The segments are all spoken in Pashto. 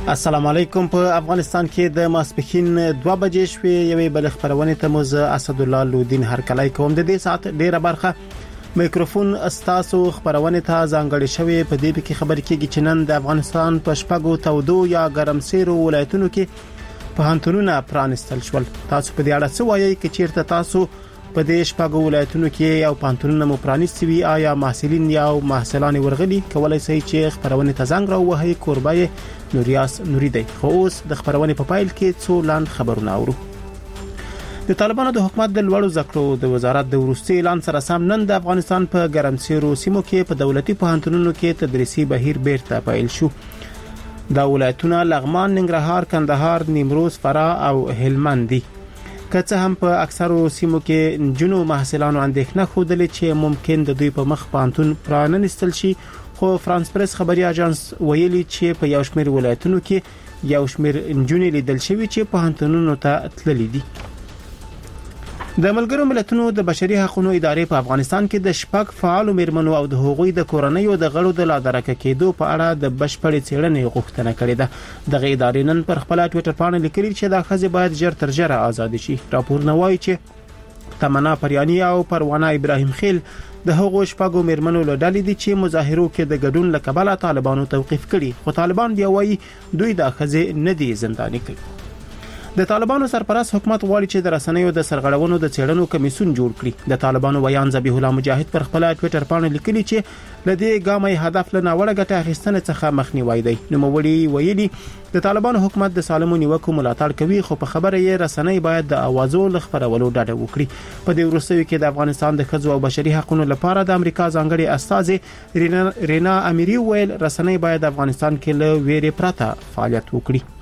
السلام علیکم. په افغانستان کې د ماسپښین 2 بجې شوې یوې بل خبرونه ته موز اسد الله لودین هرکلای کوم. د دې سات ډیره برخه میکروفون استاسو خبرونه ته ځانګړې شوې. په دې کې خبر کېږي چې نن د افغانستان په شپږو تودو یا ګرمسیرو ولایتونو کې په هانتونونه پرانستل شول. تاسو په دې اړه څه وایي چې چیرته تاسو په دې شپږو ولایتونو کې یو پانتونونه مو پرانیستي وي؟ آیا محصلین یا محصلان ورغلي کولای شي چې خبرونه ته زنګ راوهي؟ کوربای نوریاس نوری دی. خو اوس د خبرونه په پایل کې څو لاند خبرونه اورو. د طالبانو د حکومت د لوړو زکړو د وزارت د وروستي اعلان سره سم نن د افغانستان په ګرمسیرو سیمو کې په دولتي پوهنتونونو کې تدریسي بهیر بیرته پیل شو. دا ولایتونه لغمان، ننګرهار، کندهار، نیمروز، فراه او هلمند دي. که څه هم په اکثرو سیمو کې جنو محصلانو اندېښنه خوده چې ممکن د دوی په مخ پانتون پرانستل شي، خو فرانس پریس خبري اژانس ویلي چې په یو شمېر ولایتونو کې یو شمېر انجونې لیدل شوی چې په پانتونونو ته تللي دي. د ملګرو ملتونو د بشري حقوقو ادارې په افغانستان کې د شپږ فعالو میرمنو او د هغوی د کورنۍ او د غړو د لادرکه کېدو په اړه د بشپړې څېړنې غوښتنه کړې ده. دغه ادارې نن پر خپل ټوئیټر باندې لیکلي چې دا ښځې باید ژر تر ژره آزاد شي. راپور نوایي چې تمنا پریانی او پروانه ابراهیم خیل د هغو شپږو میرمنو له ډلې دي چې مظاهرو کې د ګډون لکبله طالبانو توقیف کړي، خو طالبان بیا وایي دوی دا ښځې نه دي زنداني کړي. د طالبانو سرپرست حکومت غواړي چې د رسنیو د سرغړونو د څېړنو کمیسیون جوړ کړي. د طالبانو ویان ذبیح الله مجاهد پر خپل ټوئیټر باندې لیکلي چې لدې ګامې هدف له ناوړه ګټه اخیستنې څخه مخنیوي دی. نوموړي ویلي د طالبانو حکومت د سالمو نیوکو ملاتړ کوي، خو په خبره یې رسنۍ باید د اوازو لخبرولو ډډه وکړي. په دې وروستیو کې د افغانستان د ښځو او بشري حقوقو لپاره د امریکا ځانګړي استاذ رینا امیری ویل رسنۍ باید افغانستان کې له ویرې پرته فعالیت وکړي.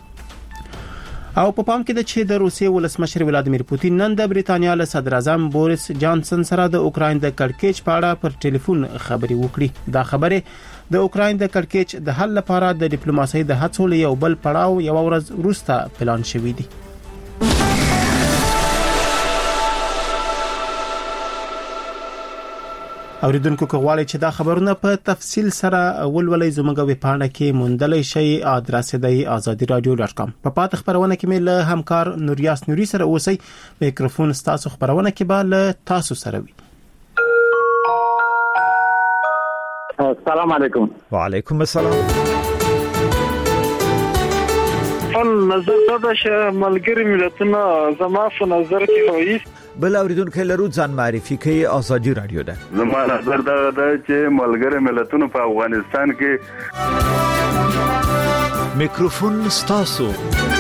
او په پام کې د چې د روسیې ولسمشر ولادیمیر پوتین نن د بریتانیا له صدر اعظم بوریس جانسن سره د اوکراین د کړکېچ په اړه پر ټلیفون خبرې وکړي. دا خبره د اوکراین د کړکېچ د حل لپاره د ډیپلوماسۍ د هڅو له یو بل پړاو یو ورځ وروسته پلان شوی دی. اوریدونکو کوغواړي چې دا خبرونه په تفصیل سره ولولې زموږ ویب پاڼه کې موندلای شي. ادرس دی azadiradio.com. په پات خبرونه کې مې له همکار نوریاس نوری سره اوسئ. میکروفون تاسو خبرونه کې به له تاسو سره وي. السلام علیکم. وعلیکم السلام. نظر دا چې ملګری ملتونه زما په نظر کې وایي بل اوریدونکو لرو ځان معرفي کوي. آزادي رادیو ده. زما نظر دا چې ملګری ملتونه په افغانستان کې میکروفون ستاسو.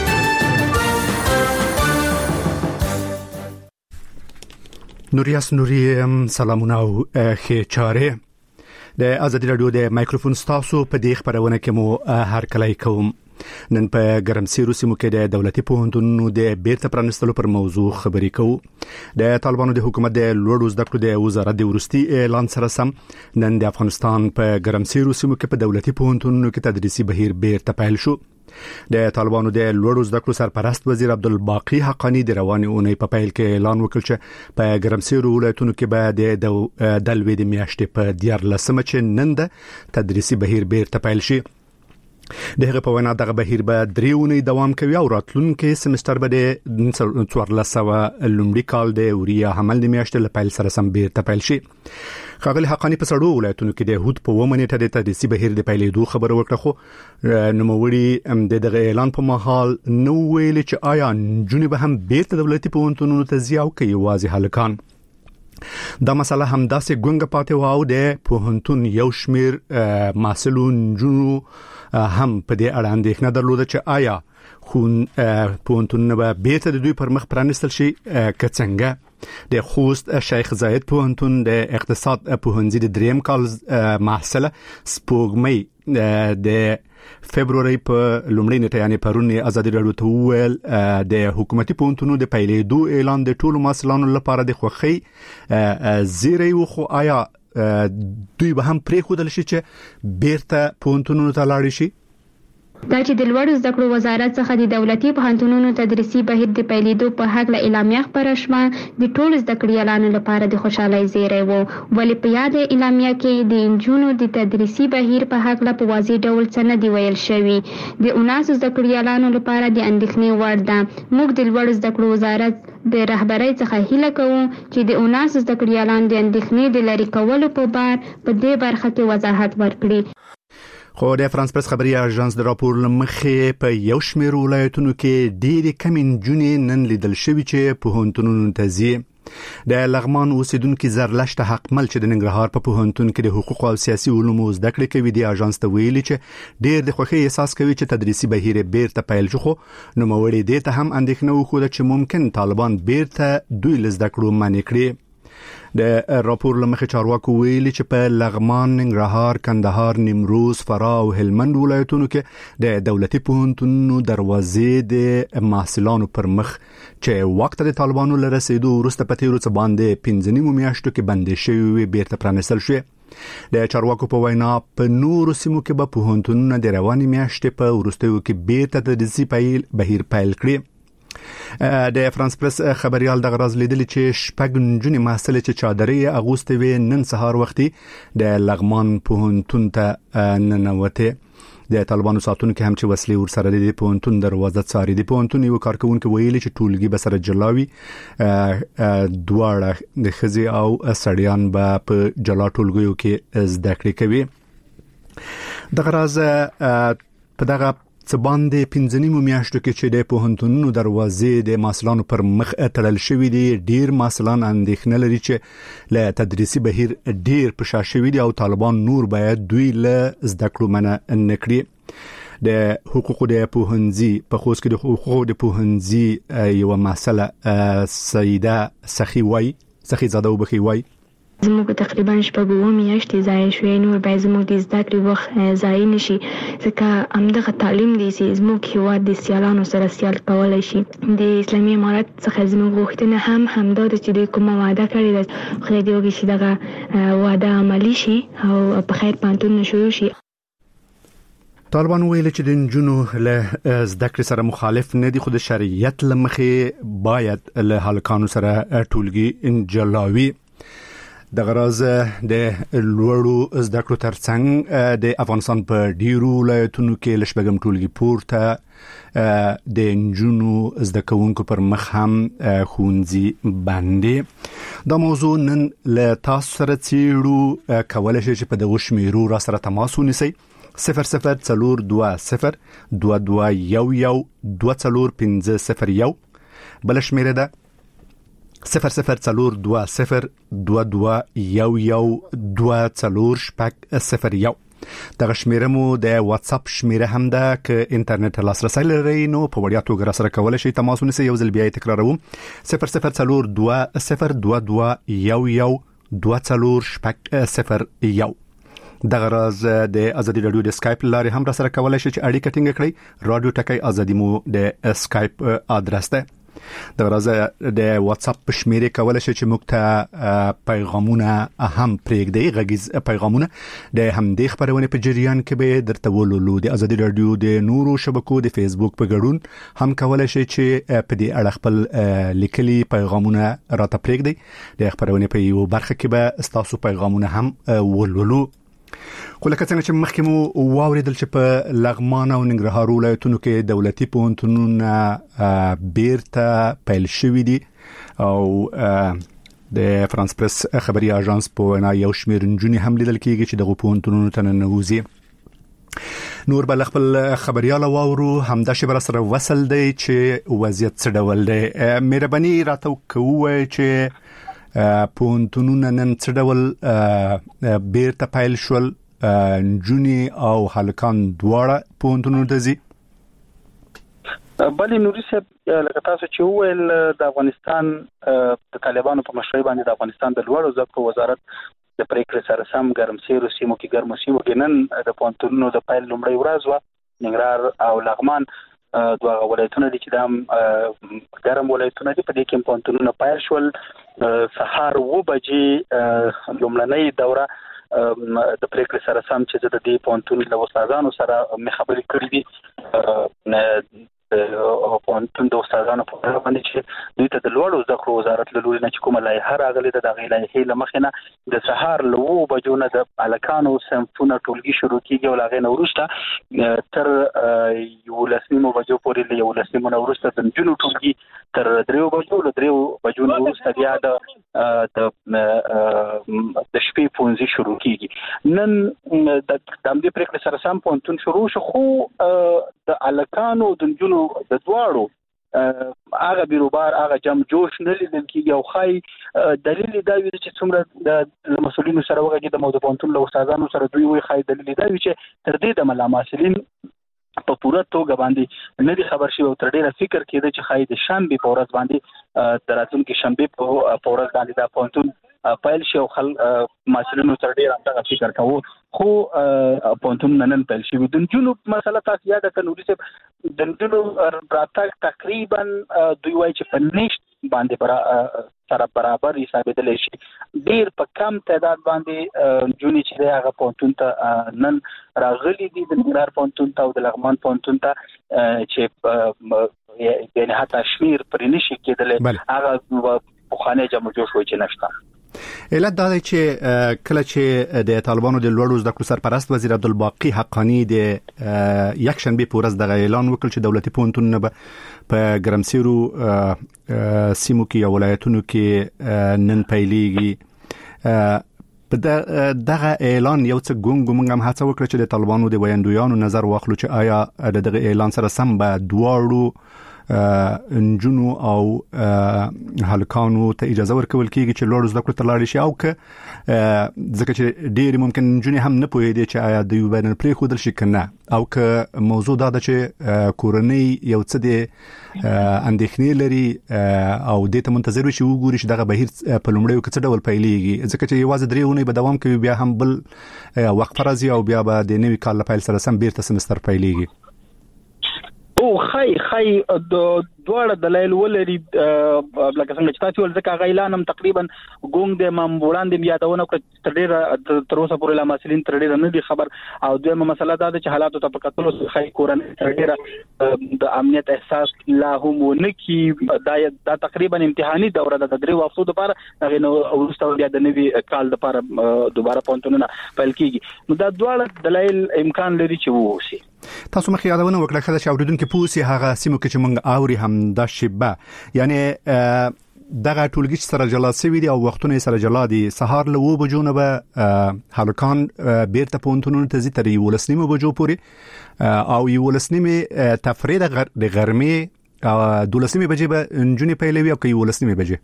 نوریاس نوری سلامونه او ښه چاره. د آزادي رادیو د میکروفون ستاسو په دې خبرونه کې مو هر کله کوم. نن په ګرمسیرو سیمو کې د دولتي پوهنتونونو د بیرته پرانستلو پر موضوع خبرې کوو. د طالبانو د حکومت د لوړو زکړو د وزارت د وروستي اعلان سره سم نن د افغانستان په ګرمسیرو سیمو کې په دولتي پوهنتونونو کې تدریسي بهیر بیرته پیل شو. د طالبانو د لوړو زکړو سرپرست وزیر عبدالباقی حقانی د رواني اونۍ په پیل کې اعلان وکړ چې په ګرمسیرو ولایتونو کې به د لوی د میاشتې په 14 چې نن د تدریسي بهیر بیرته پیل شي. دغه په وینا دغه بهیر به 3 اونۍ دوام کوي او راتلونکي سمستر به د 1400 لومړي کال د اوریا حمل د میاشتې له پیل سره سم بیرته پیل شي. ښاغلي حقانی په سړو ولایتونو کې د هوت په ومنېټه د تدریسي بهیر د پیلېدو خبر ورکړه، خو نوموړي دغه اعلان په مهال نو ویل چې آیا جنوب به هم بیرته دولتي پوهنتونونو ته ځي او کوي واضح هلکان. دا مسله هم داسې ګونګه پاتې و او د پوهنتون یو شمیر محصلون جنو هم په دې اړه اندېښنه درلوده چې آیا پوهنتونونه به بیرته د دوی پر مخ پرانستل شي که څنګه. د خوست شیخ زاید پوهنتون د اقتصاد پوهنځي د 3م کال محصله سپوږمۍ د فبرवरी په لومړۍ نیټه یعنی پرون آزادي رادیو ته ویل د حکومتي پوهنتونونو د پیلېدو اعلان د ټولو محصلانو لپاره د خوښۍ زیری و، خو آیا دوی به هم پرې خودل شي چې بیرته پوهنتونونو ته لاړ شي؟ دا چې د لوړو زده کړو وزارت څخه د دولتي پوهنتونونو تدریسي بهیر د پیلېدو په هکله اعلامیه خپره شوه د ټولو زده کړیالانو لپاره د خوشحالۍ زیری و، ولې په یاد اعلامیه کې د نجونو د تدریسي بهیر په هکله په واضح ډول څه نه دي ویل شوي. د 19 زده کړیالانو لپاره د اندېښنې وړ ده. موږ د لوړو زده کړو وزارت د رهبرۍ څخه هیله کوو چې د 19 زده کړیالانو د اندېښنې د لرې کولو په بار په دې برخه کې وضاحت ورکړي. خو د فرانس پرس خبري اژانس د راپور لمخې په یو شمېر ولایتونو کې ډېری کم نجونې نن لیدل شوي چې پوهنتونونو ته ځي. د لغمان اوسیدونکو زرلشت حقمل چې د ننګرهار په پوهنتون کې د حقوق او سیاسي علومو زده کړې کوي د اژانس ته ویلي چې ډېر د خوښۍ احساس کوي چې تدریسي بهیر بیرته پیل شو، خو نوموړي دې ته هم اندېښنه وښوده چې ممکن طالبان بیرته دوی له زده کړو منع کړي. د راپور لمخې چارواکو ویلي چې په لغمان، ننګرهار، کندهار، نیمروز، فراه او هلمند ولایتونو کې د دولتي پوهنتونونو دروازې د محصلانو پر مخ چې وخت د طالبانو له رسیدو وروسته په تیرو څه باندې 15 میاشتو کې بندې شوې بیرته پرانیستل شوې. د چارواکو په وینا په نورو سیمو کې به پوهنتونونه د روانې میاشتې په وروستیو کې بیرته تدریسي بهیر پیل کړي. د فرانس پرس خبريال د غراز لیدل چې شپږ نجونې محصلې چې چادرې اغوستې وې نن سهار وختي د لغمان پوهنتون ته ننوته. د طالبانو ساتونکو هم چې وسلې ورسره د پوهنتون دروازه څاري. د پوهنتون یو کارکونکو ویلي چې ټولګي به سره جلاوي، دواړه د خزي او سړیان به په جلا ټولګیو کې زده کړې کوي. د غراز په دغه څه باندې 15 میاشتو کې چې د پوهنتونونو دروازې د محصلانو پر مخ تړل شوې دي، ډیر محصلان اندېښنه لري چې له تدریسي بهیر ډیر په شا شوي دي او طالبان نور باید دوی له زده کړو منع نه کړي. د حقوقو د پوهنځي په خوست کې د حقوقو د پوهنځي یو مسله سیده سخی زاده وبخي وای زموږ تقریبا شپږ میاشتې ضایع شوې، نور باید زموږ د زده کړې وخت ضایع نشي، ځکه همدغه تعلیم دی چې زموږ هیواد د سیالانو سره سیال کولی شي. د اسلامي امارت څخه زموږ غوښتنه هم دا ده چې دوی کومه وعده کړې ده، خدای دې وکړي چې دغه وعده عملي شي او په خیر پوهنتونونه شروع شي. طالبان ویل چې د نجونو له زده کړې سره مخالف نه دي، خو د شریعت له مخې باید له هلکانو سره ټولګي جلاوي. د غراز د لوړو زده کړو ترڅنګ د افغانستان په ډیرو ولایتونو کې لشبګم ټولګي پورته د نجونو زده کوونکو پر مخ هم ښوونځي باندې. دا موضوع نن له تاسو سره څیړو، کولای شئ چې په دغه شمیرو را سره تماس ونیسئ. 0042 2211 24501 بل شمیره ده 0042 2211 24501. دغه شمیره مو د واتس اپ شمیره هم ده که انټرنیټ لاسرسي لرئ نو په وړیا توګه سره کولای شئ تماس ونیسئ. یو ځل بیا تکراروم 0042 24501. دغه راز د ازادي رادیو د سکایپ لارې هم را سره کولای شئ چې اړیکه ټینګ کړئ. رادیو ټکی ازادي مو د سکایپ ادرس ده. دغه راز د واتس اپ شمیره کولای شئ چې موږ ته پیغامونه هم پرېږدئ، غږیز پیغامونه د همدې خبرونه په جریان کې به درته ولولو. د ازادي رادیو د نورو شبکو د فیسبوک په ګډون هم کولای شئ چې په دې اړه خپل لیکلي پیغامونه راته پرېږدئ. د خبرونه په یو برخه کې به تاسو پیغامونه هم ولولو. خو لکه څنګه چې مخکې مو واوریدل چې په لغمان او ننګرهار ولایتونو کې دولتي پوهنتونونه بیرته پیل شوي دي او د فرانس پرس خبري اژانس په وینا یو شمېر نجونې هم لیدل کېږي چې دغه پوهنتونونو ته ننوځي. نور بل خپل خبرياله واورو همدا شی بر سره وصل دی چې وضعیت څه ډول دی. مهرباني راته کوی چې پوهنتونونه نن څه ډول بیرته پیل شول، نجونې او هلکان دواړه پوهنتونونو ته ځي؟ بلې نوري صاحب لکه تاسو چې وویل د افغانستان د طالبانو په مشرۍ باندې د افغانستان د لوړو زده کړو وزارت د پریکړې سره سم ګرمسیرو سیمو کې ګرمو سیمو کې نن د پوهنتونونو د پیل لومړۍ ورځ وه. ننګرهار او لغمان دوه ولایتونه دي چې دا ګرم ولایتونه دي، په دې کې پوهنتونونه پیل شول. سهار 9 بجې لومړنۍ دوره د پریکړې سره سم چې د دې پونتون له استادانو سره مخابري کړې دي او پونتون د استادانو په اړه باندې چې دوی ته د لوړو زده کړو وزارت له لوري نه چې کومه لایحه راغلې ده د غیلایحې له مخې نه د سهار له 2 بجو نه د الکانو صنفونه ټولګي شروع کیږي او لا غي نه وروسته تر 11 بجو پورې له 11 نه وروسته د جنو ټولګي تر 3 بجو له 3 بجو نه وروسته بیا د شپې پونځي شروع کیږي. نن د دې پریکړې سره سم پونتون شروع شو خو د الکانو د جنو د دواړو هغه بیروبار هغه جم جوش نه لیدل کیږي او خای دلیل دا وي چې څومره د مسولینو سره وګړي د موضوع پونتون له استادانو سره دوی وي خای دلیل دا وي چې تر دې د ملاماسلین په پوره توګه باندې نه دي خبر شي او تر ډیره فکر کېده چې خای د شنبه په ورځ باندې دراتون کې شنبه په ورځ باندې دا پونتون پایل شي او مسولینو تر ډیره هغه فکر کوو خو پونتون نن پیل شي د جنوب مسله تاسو یاد کړئ چې د جنوب راتګ تقریبا دوی وایي چې په نشت باندې سره برابر حسابېدل شي ډیر په کم تعداد باندې جونی چې هغه پونتون ته نن راغلي دي د نګران پونتون ته او د لغمان پونتون ته چې یعنی حتی شمیر پر نشي کېدل هغه په خانه جمع جوړ شوی چې نشته. علت دا دی چې کله چې د طالبانو د لوړو زده کړو سرپرست وزیر عبدالباقی حقانی د یک شنبه په ورځ د اعلان وکړ چې دولتي پونتونونه په ګرمسیرو سیمو کې او ولایتونو کې نن پیلېږي. په دغه اعلان یو څه ګونګ هم هڅه وکړه چې د طالبانو د ویاندویانو نظر واخلو چې آیا دغه اعلان سره سم به دواړو انجونو او هلکانو ته اجازه ورکول کیږي چې لوړ زده کړو ته لاړ شي او که ځکه چې ډېر ممکن انجونې هم نه پوهېدي چې آیا دوی باید پرې خودل شي کنه او که موضوع دا ده چې کورنۍ یو څه د اندېښنې لري او دې ته منتظر وي چې وګوري چې دغه بهیر په لومړیو کې څه ډول پیلېږي ځکه چې یوازې 3 اونۍ به دوام کوي بیا هم بل وقفه راځي او بیا به د نوي کال له پیل سره سم بیرته سمستر پیلېږي. او خای د دواړه دلایل ولري لکه څنګه چې تاسو ول ځکه غیلان هم تقریبا ګونګ د مامبوړان د یادونه تر ډیره تر اوسه پورې لا مسلین تر ډیره نه دي خبر او دویمه مسله دا ده چې حالاتو ته په کتلو خای کورن تر ډیره د امنیت احساس لا هم ونکي دا تقریبا امتحاني دوره ده د 3 وختو لپاره هغه نو ورسته بیا د نوي کال لپاره دوباره پونتونونه پیل کیږي نو دا دواړه دلایل امکان لري چې ووسی. تاسو مخې یادونه وکړه خدای چې اوریدونکو پوسی هغه سیمو کې چې مونږ اوري هم دا شبه یعنی دغه ټولګي سره جلا سوي دي او وختونه سره جلا دي سهار له 2 بجو نه به هلکان بیرته پونتونونو ته زی تر 11 بجو پورې او 11 تفرید د غرمې 12 بجې به انجونې پیلوي او 11 بجې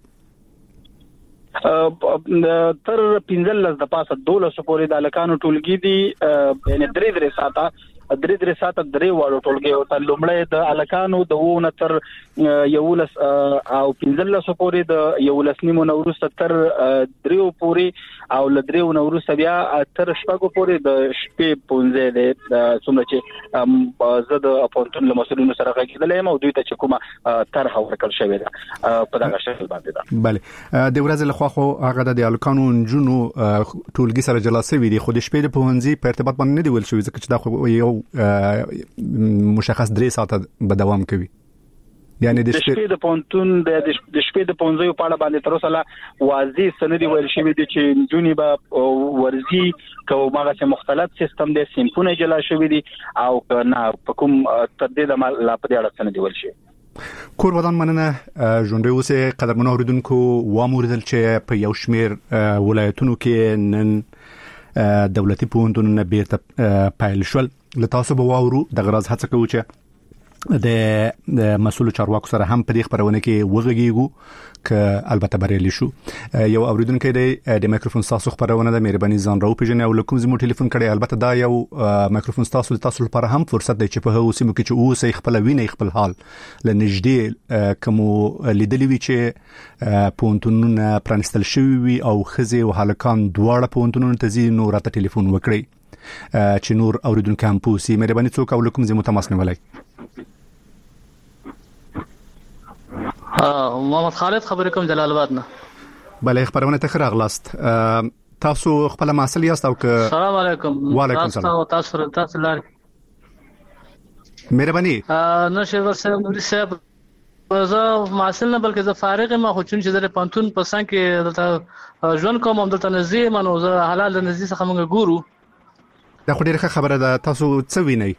تر 15 د پاسه 12 پورې د هلکانو ټولګي دي یعنی 3 ساعته 3 ساعته 3 واړو ټولګي او تر لومړی د الکانو د وونه تر 11 او 15 پورې د 11 نو وروسته تر 3 پورې او ل 3 نو وروسته بیا تر شپږو پورې د شپې 15 د څومره چې زه د پونتون له مسولینو سره غږیدلم او دوی ته چې کومه طرح ورکړل شوې ده په دغه شکل باندې ده. بله د ورځې له خوا خو هغه د الکانو جنو ټولګي سره جلا سوي دي خو د شپې د پوهنځي په ارتباط باندې نه دی ول شوی ځکه چې دا خو یو مشخص 3 ساعته به دوام کوي یعنی د شپې د پونتون د شپې د پونځو په اړه باندې تر اوسه واضح سندې ویل شوی دي چې جونی به ورزي کومه چې مختلف سیستم د سیمپونه جلا شوی دي او نه په کوم تدید لا په دې اړه سندې ویل شي. کور ودان مننه ژوندې اوسه قدرمنو اوریدونکو واموردل چې په یو شمیر ولایتونو کې نن دولتي پوهنتونونه بیرته پایل شول لتاسو به واورو د غرض هڅه کوو چې د مسؤل چارواکو سره هم په دې خبرونه کې وغږیږو که البته بریالي شو. یو اوریدونکو د مایکروفون تاسو خبرونه د مهرباني ځان راو پیژنې او لکه زموږ ټلیفون کړي البته دا یو مایکروفون تاسو لپاره هم فرصت دی چې په هغه سیمو کې چې اوسې خپل ویني خپل حال لنږدې کوم لیدلې وی چې پونتونونه پرانستل شوی وي او خزي او هلکان دواړه پونتونونه ته زی نور ته ټلیفون وکړي چې نور اوریدونکو هم پوسی مهرباني څوک او لکه زموږ تماس نیولای. محمد خالد خبرې کوم جلال آباد نه. بله خبرونه ته راغلاست. تاسو خپل محصل یاست او که السلام علیکم. وعلیکم السلام. تاسو لار مهرباني نشه ورسره نوري صاحب زه محصل نه بلکې زه فارغ ما خو چون چې د پانتون په سان کې دلته ژوند کوم هم دلته نزدې منو زه حلال د نزدې څخه موږ ګورو. دا خو ډیره خبره ده. تاسو څه وینئ؟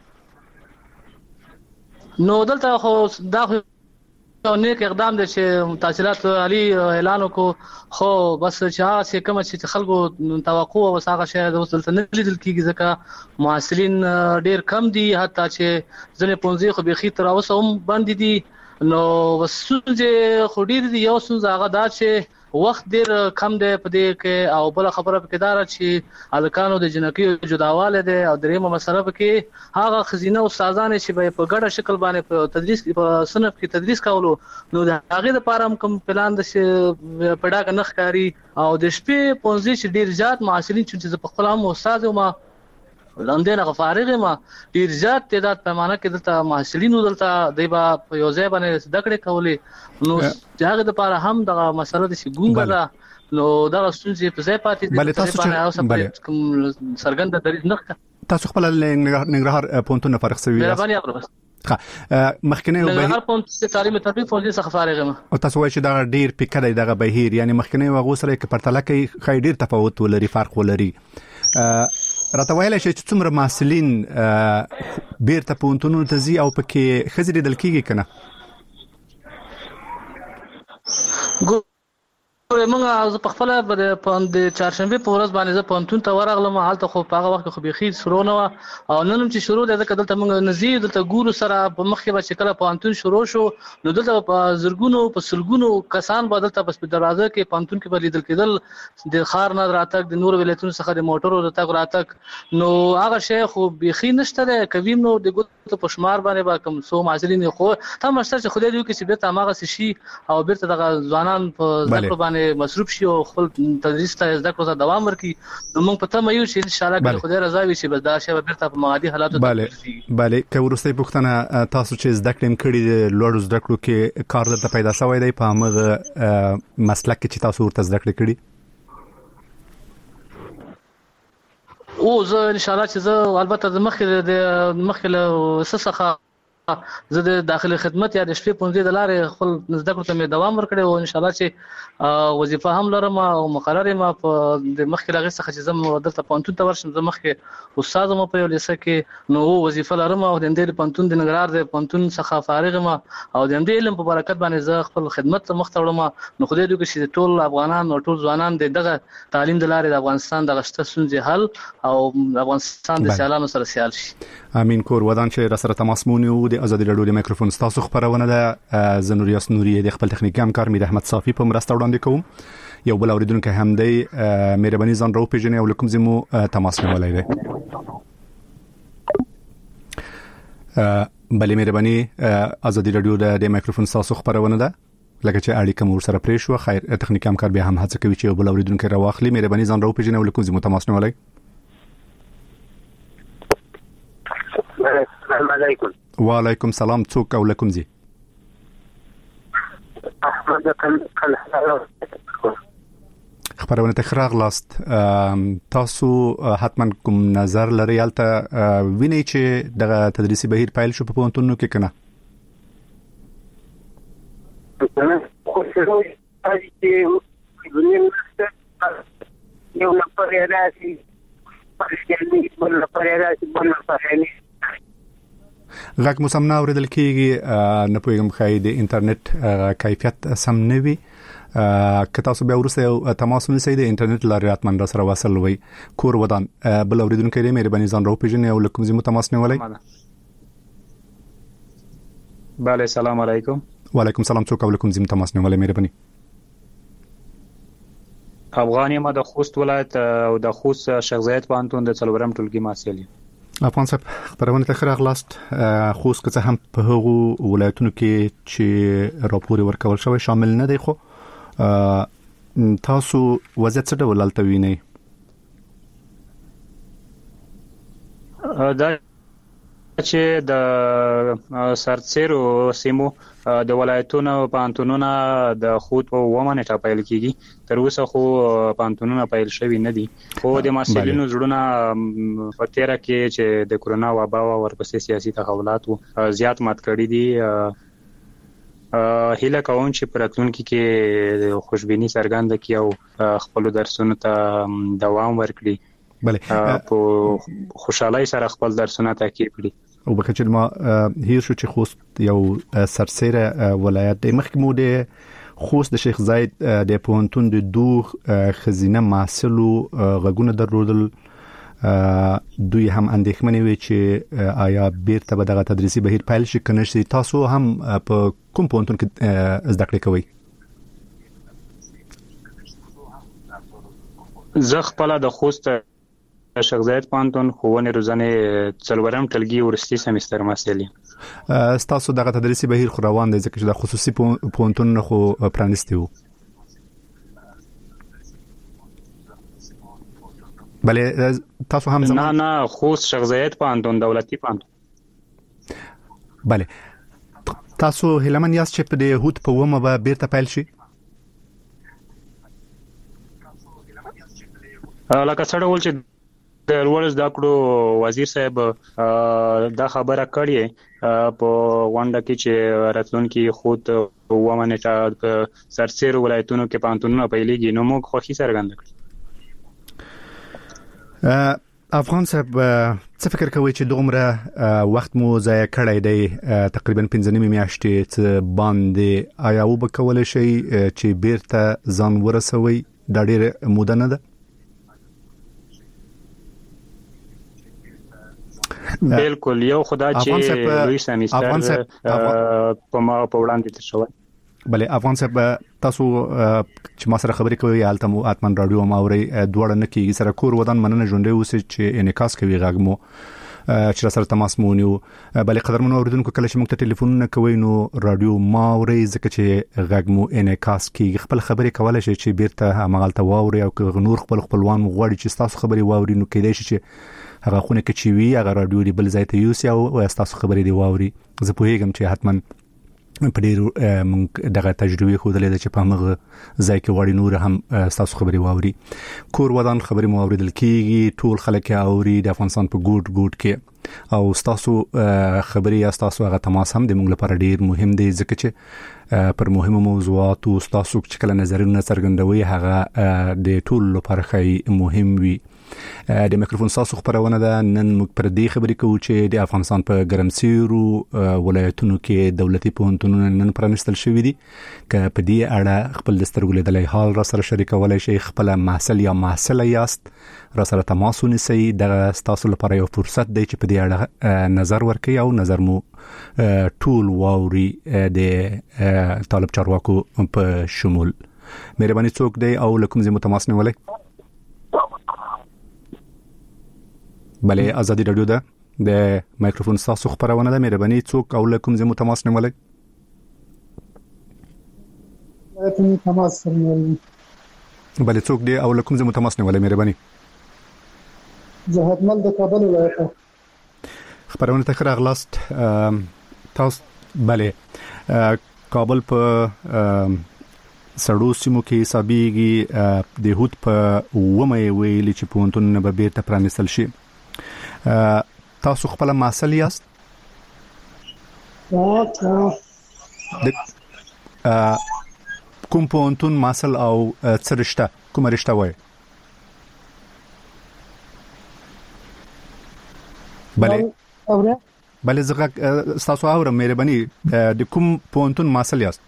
نو دلته خو دا خو نیک اقدام دي چې تحصیلات عالی اعلان وکړو خو بس چې کوم چې خلکو توقع او ساغه شاید وصلته نه لیدل کیږي ځکه محصلین ډیر کم دي حتی چې ځنې پونځي خو به خې تر اوسه هم باندې دي. نو وسوځه خو ډیر دي یو څه هغه دا چې وخت ډیر کم دی په دې کې او بل خبره پکې دار چې الکانو د جنکیو جداواله دي او دریمه مسله پکې هغه خزینه او استادان چې په ګډه شکل باندې په تدریس په صنف کې تدریس کولو نو د هغه لپاره کوم پلان د پډاګ نخکاری او د شپې پونځي چې ډیر زیات محصلین چې په خپل هم استاد او ما لاندې نه فارغ ما ډیر زیات تعداد پیمانه کې دلته محصلین دلته دیبا په یو ځای باندې زده کړې کولې نو هغه د لپاره هم د مسله د ګونګه ده نو دا ستونزې په ځای پاتې دي. بل تاسو کوم سرګند دریز نه تاسو خپل ننګرهار پونتونه فارغ سوي مهرباني وکړئ. مخکنی او بهیر پونت تعلیم تربیه فوزي څخه فارغ ما او تاسو وایئ چې دا ډیر پکړی دغه بهیر یعنی مخکنی او غوسره کې پرتله کوي خای ډیر تفاوت ولري فرق ولري. راته ویل شي چې څومره محصلین بیرته پونتونو ته ځي او پکې خزري دل کیږي کنه؟ موږ په خپل د چهارشنبه په ورځ باندې زه پونتون ته ورغلم حالت خو په هغه وخت خو بيخي شروع نه او نن چې شروع ده ځکه دلته موږ نزيد دلته ګورو سره په مخ کې چې کله پونتون شروع شو نو دلته په زرګونو په سلګونو کسان به دلته په دروازه کې پونتون کې بلیدل کېدل د خار نه راتګ د نور ولایتونو څخه د موټرو راتګ نو هغه شی خو بيخي نشته ده کوي نو د ګوت په شمار باندې با کوم سو معزلین خو ته مشته چې خدای دې کې چې بیرته هغه شي او بیرته د ځوانان په ذکر باندې مصروف شي او خپل تدریس ته زده کړو ته دوام ورکړي نو موږ په تمه یو چې ان شاء الله کې خدای رضا وي چې بس دا شی بیرته په مغادي حالاتو bale که ورسته پوښتنه تاسو چې زده کړم کړي د لوړ زده کړو کې کار درته پیدا شوی دی په هغه مسلک کې چې تاسو ورته زده کړی او زه ان شاء الله چې زه البته د مخکې له سسخه زه د داخلي خدمت یا د شپې پونځي د لارې خپل زده کړو ته مې دوام ورکړی او ان شاء الله چې وظیفه هم لرم او مقرره ما په د مخکې لغې څخه چې زم دلته پونتون ته ورشم زه مخکې استاد مو په لیسه کې نو وظیفه لرم او د دې پونتون د نګرار د پونتون څخه فارغ ما او د دې علم په برکت باندې زه خپل خدمت ته مخ ته وړم نو خدای دې چې ټول افغانان او ټول ځوانان دغه تعلیم د لارې د افغانستان د غشته سنځي حل او افغانستان د سیالانو سره سیال شي. امین کور ودان چې را سره تماس مونږ د ازادي رادیو د میکروفون تاسو خبرونه ده زنوریاس نوري د خپل تخنیکی همکار میر احمد صافی په مرسته وړاندې کوم یو بل اوریدونکو هم دی مهرباني ځان راو پیژنې او لکم زمو تماس نیولای دی بلې مهرباني ازادي رادیو د میکروفون تاسو خبرونه ده لکه چې اړیکه مو سره پرې شو خیر تخنیکی همکار بیا هم هڅه کوي چې یو بل اوریدونکو راوخلي مهرباني ځان راو پیژنې او لکم زمو تماس نیولای. السلام علیکم. وعلیکم السلام. څوک او لکم زی احمد خبرونه تخراغ لاست تاسو حتما کوم نظر لري الته ویني چې د تدریسي بهیر پیل شو په پونتونو کې کنه خو شروع چې یو نفر راځي پرشتنی بل نفر راځي بل نفر غږ مسمنا اوریدل کیږي نه پوهیږم خای د انټرنیټ کیفیت سم نه وي که تاسو بیا ورسره تماس ونیسئ د انټرنیټ لارې اتمن را سره وصل وي کور ودان بل اوریدونکو یې مهرباني ځان راو پیژنې او لکم زمو تماس نیولای. bale سلام علیکم. وعلیکم السلام. څوک او لکم زمو تماس نیولای مهرباني. افغاني ما د خوست ولایت او د خوست شیخ زاید پانتون د څلورم ټولګي محصل یم. افغان صاحب خبرونه تخراغ لاست خوست که هم په هغو ولایتونو کې چې راپور ورکول شوی شامل نه دی خو تاسو وضعیت څه ډول الته وینئ؟ دا چې د سرتسیرو سیمو د ولایتونو پانتونونه د خود په ومنټه پیل کیږي تر اوسه خو پانتونونه پیل شوی نه دي خو د مسلمانانو زړونه په تیرا کې چې د کورونا وبا او ورپسې سیاسي تحولات زیات مات کړی دي هیله کوم چې پراتلونکو کې خوشبینی څرګنده کړي او خپل درسونو ته دوام ورکړي بله په خوشحالي سره خپل درسونه تعقیب کړي او بکچې ما هیر شو چې خوست یو سرسره ولایت د مخکمو د خوست د شیخ زاید د پونتون د دوه خزینه محصولو غږونه درلودل دوی هم اندېښمنې وي چې آیا بیرته به دغه تدریسي بهیر پیل شي کنه شي تاسو هم په کوم پونتون کې زده کړې کوئ زه خپل د خوست شیخ زاید پانتون خوونه روزانه څلورم ټلګي ورستي سمستر محصل یم تاسو دغه تدریسي بهیر خو روان دی ځکه چې د خصوصي پونتون خو پرانیستی وو بله تاسو هم زمان نه خوست شیخ زاید پانتون دولتي پانتون بله تاسو هلمن یاست چې په د هوت په ومه به بیرته پیل شي لکه څنګه ول چې د لوړ زده کړو وزیر صاحب دا خبره کړې په وانډه کې چې راتلونکي خود ومنټه په سرسیر ولایتونو کې پانتونونه پیلېږي نو موږ خوښي څرګنده کړو افغان صاحب څه فکر کوي چې دومره وخت مو ضایع کړی دی تقریبا 15 میاشتې باندې آیا وبکول شي چې بیرته ځان ورسوي دا ډېر موده نه ده بالکل یو خدا چې لوی سمیستر په ما په وړاندې تر شوی بله افغان صاحب تاسو چې ما سره خبرې کوي حالت مو اتمن رادیو ماوري دوړ نه کیږي سره کور ودان مننه ژوندې اوس چې انعکاس کوي غږ مو چې سره تماس مو نیو بلې قدرمنو اوریدونکو کله چې موږ ته ټلیفون نه کوي نو رادیو ماوري ځکه چې غږ مو انعکاس کوي خپل خبرې کولای شي چې بیرته همغلته واوري او نور خپلوان غواړي چې تاسو خبرې واوري نو کېدای شي چې هغه خونه کې چې وی هغه رادیو دی بل ځای ته یوسي او تاسو خبرې دی واوري زه پوهیږم چې حتمن په ډېر دغه تجربه خو دلته چې په هغه ځای کې وړي نور هم تاسو خبرې واوري کور ودان خبرې مو اوریدل کیږي ټول خلک اوري د افغانستان په ګوټ کې او تاسو خبرې یا تاسو هغه تماس هم د موږ لپاره ډېر مهم دی ځکه چې پر مهمو موضوعاتو تاسو چې کله نظرونه څرګندوي هغه د ټول لپاره خې مهم وي د میکروفون تاسو خبرونه ده نن موږ پر دې خبرې کوو چې د افغانستان په ګرمسیرو ولایتونو کې دولتي پوهنتونونه نن پرانیستل شوي دي که په دې اړه خپل د سترګو لیدلای حال را سره شریکولای شي خپل محصل یا محصله یاست را سره تماس ونیسئ د تاسو لپاره یو فرصت دی چې په دې اړه نظر ورکړئ او نظر مو ټول واوري د طالب چارواکو په شمول مهرباني څوک دی او لکم زمو تماس نیولای بله ازادي رادیو ده د مایکروفون تاسو خبرونه ده مهرباني څوک او لکم زمو تماس نیولای تماس نیولای بله څوک دی او لکم زمو تماس نیولای مهرباني جهاد مل د کابل ولایت خبرونه ته راغلاست تاسو بله کابل په سړو سیمو کې حسابيږي د هوت په ومه ویل چې پونتون نه به بیرته پرانیستل شي تاسو خپل محصل یاست کوم پونتون محصل او څرشته کوم رشته وای بله زغه تاسو اورم مهرباني د کوم پونتون محصل یاست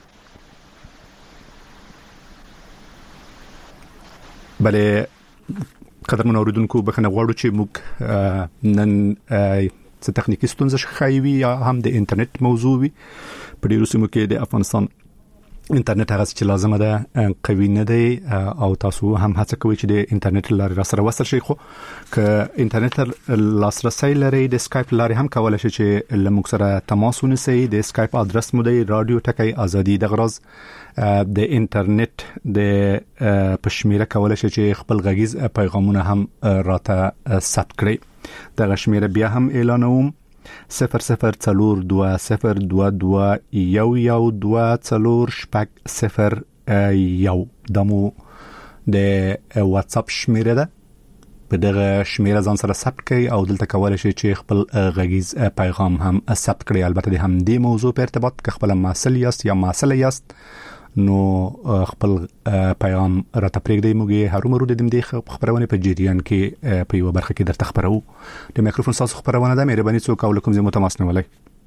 بله قدرمن اوریدونکو بخنه غواړو چې موږ نن څه تخنیکی ستونزه ښایي یا هم د انټرنیټ موضوع وي په ډیرو سیمو کې د افغانستان انټرنیټ هغه چې لازم ده قوي نه دی او تاسو هم هڅه کوئ چې د انټرنیټ لارې سره وصل شئ خو ک انټرنیټ لاسرسي لري د سکایپ لارې هم کولای شئ چې لموږ سره تماس ونیسئ د سکایپ ادرس مو دی رادیو ټکی ازادي د غرض د انټرنیټ د پښمیره کولای شئ چې خپل غږیز پیغامونه هم راته ثبت کړئ د غشمیره بیا هم اعلانوم 0020221120 دمو د واتس اپ شمیره ده په دغه شمیره ځان سره ثبت کړئ او دلته کولای شئ چې خپل غږیز پیغام هم ثبت کړئ. البته د همدې موضوع په ارتباط که خپل مسل یاست یا مسله یاست نو خپل پیغام راته پرېږدئ. موږ هرومرو د دې خبرونه په جریان کې په یو برخه کې درته خبرو. د میکروفون تاسو خبرونه ده مهرباني څوک او کوم زموږ تماس نیولای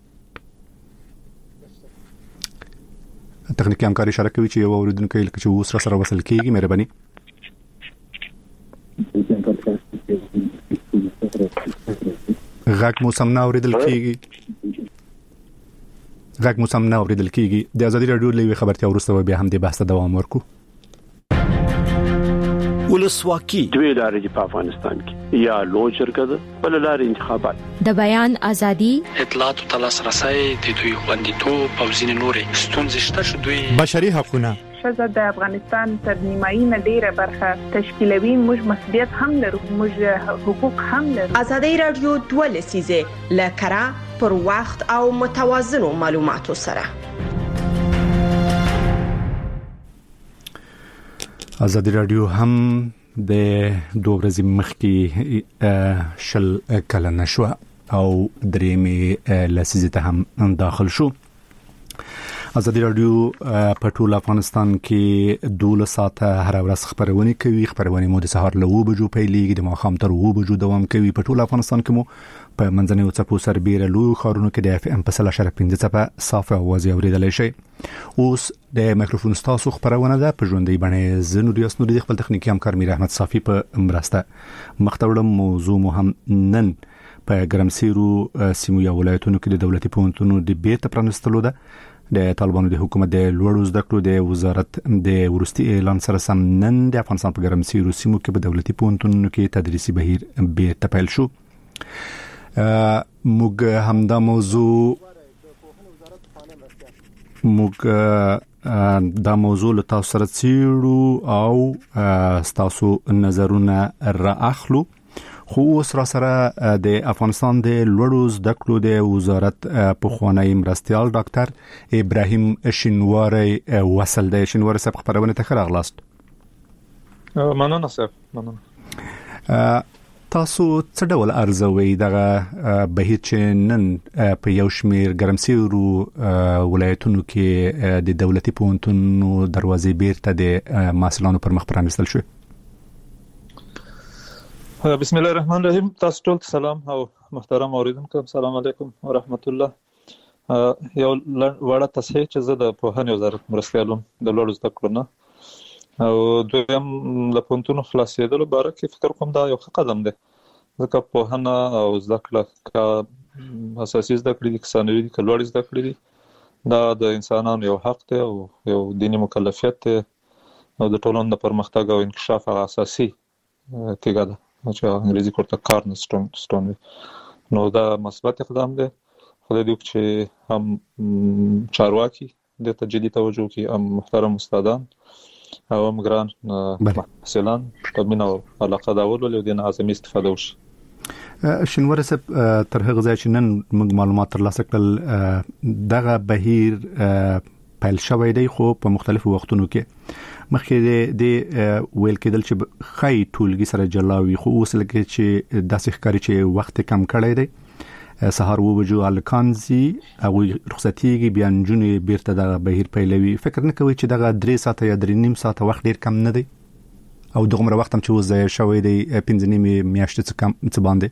تخنیکی همکاري اشاره کوي چې یو اوریدونکو لکه چې اوس سره وصل کیږي مهرباني. غږ مو سم نه اوریدل کیږي. د ازادي رادیو لوي خبرتیا ورسته بیا هم د بحث دوام ورکو. ولسواکي دوی لارې په افغانستان کې یا لوجرګه ده بل لارې انتخابات د بیان ازادي اطلاعات او تلاسرسي د دوی خوندیتوب او ځینې نورې ستونزې شته شو. دوی بشري حقوقونه شزه د افغانستان تر نیمایي نه ډیره برخه تشکیلوي. موږ مسؤلیت هم لرو، موږ حقوق هم لرو. ازادي رادیو 2 لسیزه لکرا پر وخت او متوازنو معلوماتو سره. ازادي رادیو هم د 2 ورځې مخکې شل کلنه شو او درېمې لسیزه ته هم داخل شو. ازادي رادیو په ټول افغانستان کې 12 ساعته هر ورځ خبرونه کوي. خبرونه مو د سهار له 2 بجو پیلېږي د ماښام تر 2 بجو دوام کوي. په ټول افغانستان کې مو په منځنۍ او څپو سربېره لوی خارونو کې د اف ام په 0.5 څپه صاف اواز اوریدلای شي. اوس د میکروفون تاسو خبرونه ده په ژوندۍ باندې زنوریاس نور د خپل تخنیکی همکار میر احمد صافي په مرسته مختورم. موضوع مهم نن په ګرمسیرو سیمو یا ولایتونو کې د دولتي پوهنتونونو د بیرته پرانستلو ده. د طالبانو د حکومت د لوړو زده کړو د وزارت د ورستي اعلان سره سم نن د افغانستان په ګرمسیرو سیمو کې په دولتي پوهنتونونو کې تدریسي بهیر بیرته پیل شو. موږ همدا موضوع له تاسو سره څیړو او تاسو نظرونه را اخلو. خو اوس را سره د افغانستان د لوړو زده کړو د وزارت پخوانی مرستیال ډاکټر ابراهیم شینواری وصل دی. شینواری صاحب خبرونه ته راغلاست. مننه صاحب، مننه. تاسو څه ډول ارزوي دغه بهیر چې نن په یو شمیر ګرمسیرو ولایتونو کې د دولتي پوهنتونونو دروازې بیرته د محصلانو پر مخ پرانستل شو؟ بسم الله الرحمن الرحیم. تاسو ټول سلام او محترم اوریدونکو، السلام علیکم ورحمت الله. یو وړه تصحیح چې زه د پوهنې وزارت مرستیالم د لوړو زده کړو نه او دویم له پوهنتونو خلاصېدلو باره کې فکر کوم دا یو ښه قدم دی، ځکه پوهنه او زده کړه که اساسي زده کړې دي که ثانوي دي که لوړې زده کړې دي دا د انسانانو یو حق دی او یو دیني مکلفیت دی او د ټولنې د پرمختګ او انکشاف هغه اساسي تیږه ده چې انګریزي ورته کارنرستون وي. نو دا مثبت اقدام دی. خدای دې چې هم چارواکي دې ته جدي توجه کوي، هم محترم استادان او هم ګران محصلان په مینه او علاقه دا ولولي او د اعظمي استفاده وشي. شینواری صاحب تر هغه ځای چې نن موږ معلومات ترلاسه کړل دغه بهیر پیل شوی دی، خو په مختلفو وختونو کې مخکې د ویل کېدل چې خای ټولګي سره جلاوي، خو اوس لکه چې داسې ښکاري چې وخت کم کړی دی. سهار 2 بجو الکانزي او رخصتيږي بیا نجونې بیرته د بهیر پیلوي. فکر نه کوي چې دغه 3 ساعته یا 3.5 ساعته وخت ډیر کم نه دی او دغه وخت هم چې وځي شوی دی 15 میاشتې څخه باندې؟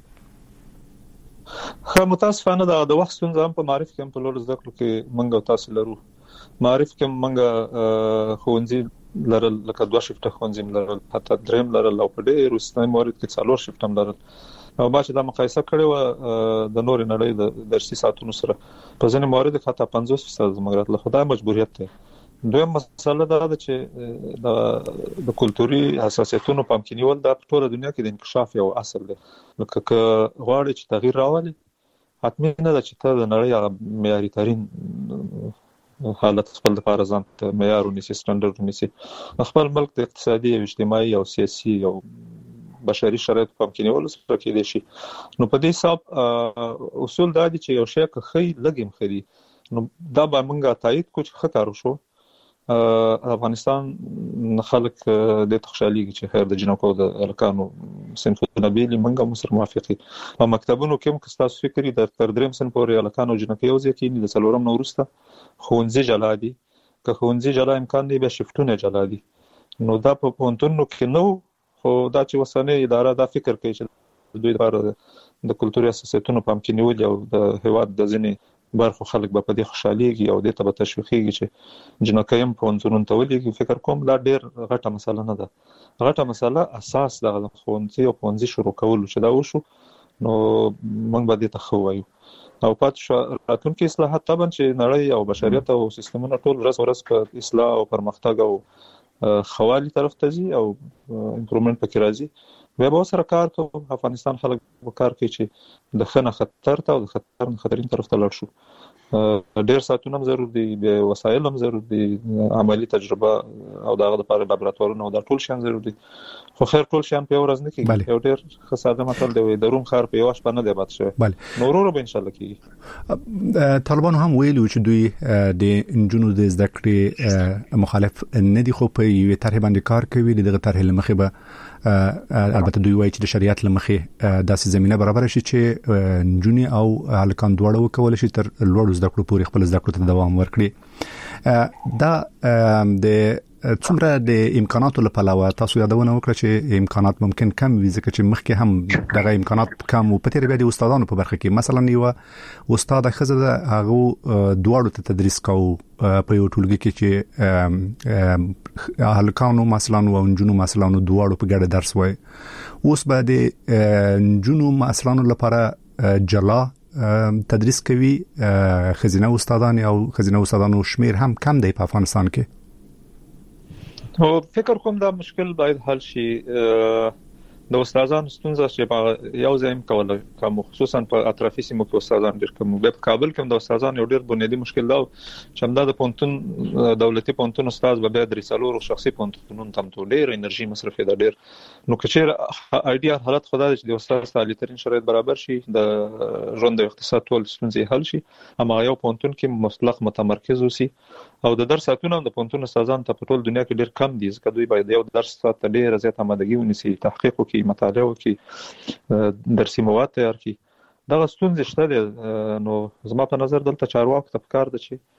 خو متاسفانه د وخت څنګه هم په معرفت کې په لوړ زده کړو کې منګو تاسو لرو. معرفت کې منګه خوندې لرل لکه 2 شفټه خوندې لرل، حتی دریم لرل او په ډېر وسنۍ مورد کې 4 شفټه لرل. او با چې دا مقایسه کړي و د نور نړۍ د درسي ساعتونو سره په ځینې موارد کې حتی 50% زموږ له خدای مجبوریت ده. دویم مسله دا ده چې د کلتوري حساسیتونو پام کې نیول دا په ټوله دنیا کې د انکشاف یو اصل دی. لکه غواړي چې تغییر راولي حتمی نه ده چې ته د نړۍ معیاري ترين حالت خپل لپاره ځان معیار ونیسي، سټانډرډ ونیسي. خپل ملک د اقتصادي او اجتماعي او سیاسي او بشري شرایط په کې نیول سره کې دي شي. نو په دې حساب اصول دا دي چې یو شی که خی لګیم خري نو دا به موږ تایید کو چې خطر شو. افغانستان خلک د تخشاليږي چې خیر د جنکو د الکانو صنفونه بیلی منګه مصر موافقي په مکتبونو کې هم کستاسو فکرې د تر دریم سن پورې الکانو جنکو یو ځکه نه د څلورم نورسته خونځي جلادي که خونځي جلا امکان دی به شفتونه جلادي نو دا په پونتونو کې نو خو دا چې وسنه اداره دا فکر کوي چې دوی لپاره د کلتوري اساساتونو په امکان نیول او د هواد د ځینې برخو خلک به په دې خوشاليږي او د ته تشويقيږي چې جنکایم په انځورون تولېږي فکر کوم دا ډېر غټه مسله نه ده. غټه مسله اساس د خونځي او پونځي شروع کول چې دا وشو نو موږ به دې ته خو وایو او پات شو راتلونکي اصلاحات طبعا چې نړۍ او بشریت او سیستمونه ټول ورځ په اصلاح او پرمختګ او خوالي طرف ته ځي او امپروومنت پکې راځي. بیا به سره کار کوو. افغانستان خلک به کار کوي چې د خنه خطر ته او د خطر نه خطرین طرف ته لاړ شو. ډېر ساتونه هم ضرور دي به وسایل هم ضرور دي عملی تجربه او دغه لپاره لابراتوارونه او د ټول شان ضرور دي خو خیر ټول شان په ورځ نه کیږي. یو ډېر خساده مطلب دی د روم خار په یوش باندې دی بات شوی نو ورو به ان شاء الله کیږي. طالبان هم ویلو چې دوی د انجونو د زده کړې مخالف نه دي خو په یوه طرح باندې کار کوي. دغه طرح لمخه به البته دوی وایي چې د شریعت لمخه داسې زمينه برابر شي چې نجونی او هلکان دواړه وکول شي تر لوړ زده کړو پورې خپل زده کړو ته دوام ورکړي. دا د څومره د امکاناتو لپاره تاسو یادونه وکړه چې امکانات ممکن کم وي ځکه چې مخکې هم دغه امکانات کم او په تیر بیا د استادانو په برخه کې مثلا یو استاد خزه هغه دواړو ته تدریس کوي په یو ټولګي کې چې هلکانو مثلا او نجونو مثلا دواړو په ګډه درس وایي. اوس به د نجونو مثلا لپاره جلا تدریس کوي خزینه استادان او خزینه استادانو شمیر هم کم دی په افغانستان کې. او فکر کوم دا مشکل باید حل شي. د استادانو ستونزه چې یو ځایم کوله کوم خصوصا په اطرافي سیمو کې استادان ډېر کم په کابل کې د استادانو ډېر بنیادی مشکل دا چې همدا د پونتون دولتي پونتون استاد به د رسالو شخصي پونتون تم ته ډېر انرژي مصرف ده ډېر نو کچیر ایډیا حالت خدای چې د استاد تعالی ترين شرایط برابر شي د ژوند د اقتصاد ټول ستونزې حل شي اما یو پونتون کې مطلق متمرکز وسی او د درس ساعتونه د پونتون استادان ته په ټول دنیا کې ډېر کم دي ځکه دوی باید یو درس ساعت ډېر زیات آمادګي ونیسي تحقیق وکړي مطالعه وکړي درسي مواد تیار کړي. دا ستونزې شته دي نو زما په نظر دلته چارواکو ته پکار ده چې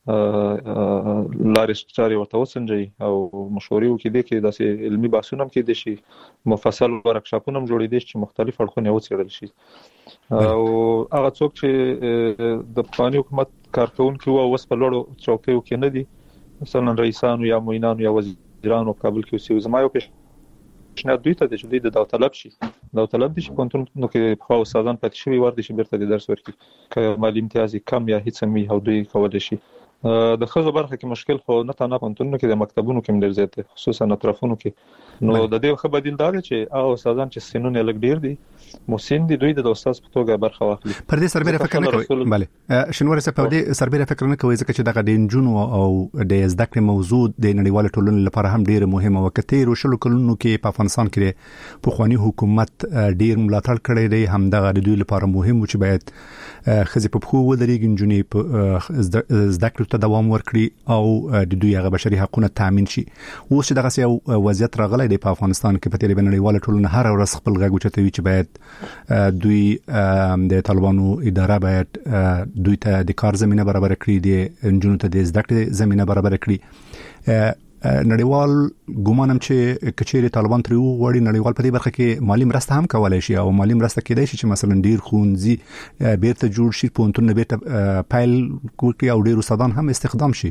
لارې چارې ورته وسنجي او مشورې وکړي کې داسې علمي بحثونه هم کې دي شي مفصل ورکشاپونه هم جوړې دي چې مختلف اړخونه وڅېړل شي او هغه څوک چې د پخواني حکومت کارکونکي او اوس په لوړو چوکیو کې نه دي مثلا رئیسانو یا معینانو یا وزیرانو په کابل کې اوسي زما یو پیشنهاد دوی ته چې دوی د داوطلب شي داوطلب دي چې پونتون کې په استادان پاتې شوی ورته چې بیرته د درس ورکړي که مالی امتیازي کم یا هیڅ هم او دوی کولای شي. د خزو برخه کې مشکل خو نه تنه پونتونو کې د مکتبونو کې ډېر زیات دي خصوصا اطرافونو کې نو د دې خبر بدیل دا چې او استادان چې سنونه لګ ډېر دي موسین دي دوی د استاد په توګه برخه واخلي. پر دې سربېره فکر نه کوي bale شنوره څه په دې سربېره فکر نه کوي ځکه چې دغه د انجونو او د زده کړې موضوع د نړیوال ټولنې لپاره هم ډېر مهمه وکړي. روشل کلونو کې په افغانستان کې په خواني حکومت ډېر ملاتړ کړی دی هم دغه د دوی لپاره مهم چې باید خزي په خو ودرېږي انجونې په زده کړې ته دوام ورکړي او د دوی هغه بشري حقوقونه تامین شي. اوس چې دغه یو وضعیت راغلی دی په افغانستان کې په تیر نړیوال ټولنه هر ورځ خپل غږ اوچتوي چې باید دوی د طالبانو اداره باید دوی ته د کار زمينه برابر کړي دي انجونو ته د زده کړې زمينه برابر کړي. نړیوال ګومانم چې کچېری طالبان تر یو وړي نړیوال په دې برخه کې مالی مرسته هم کولای شي او مالی مرسته کېدای شي چې مثلا ډیر خونځي بیرته جوړ شي پونتون بیرته پایل کوي او ډیر استادان هم استخدام شي.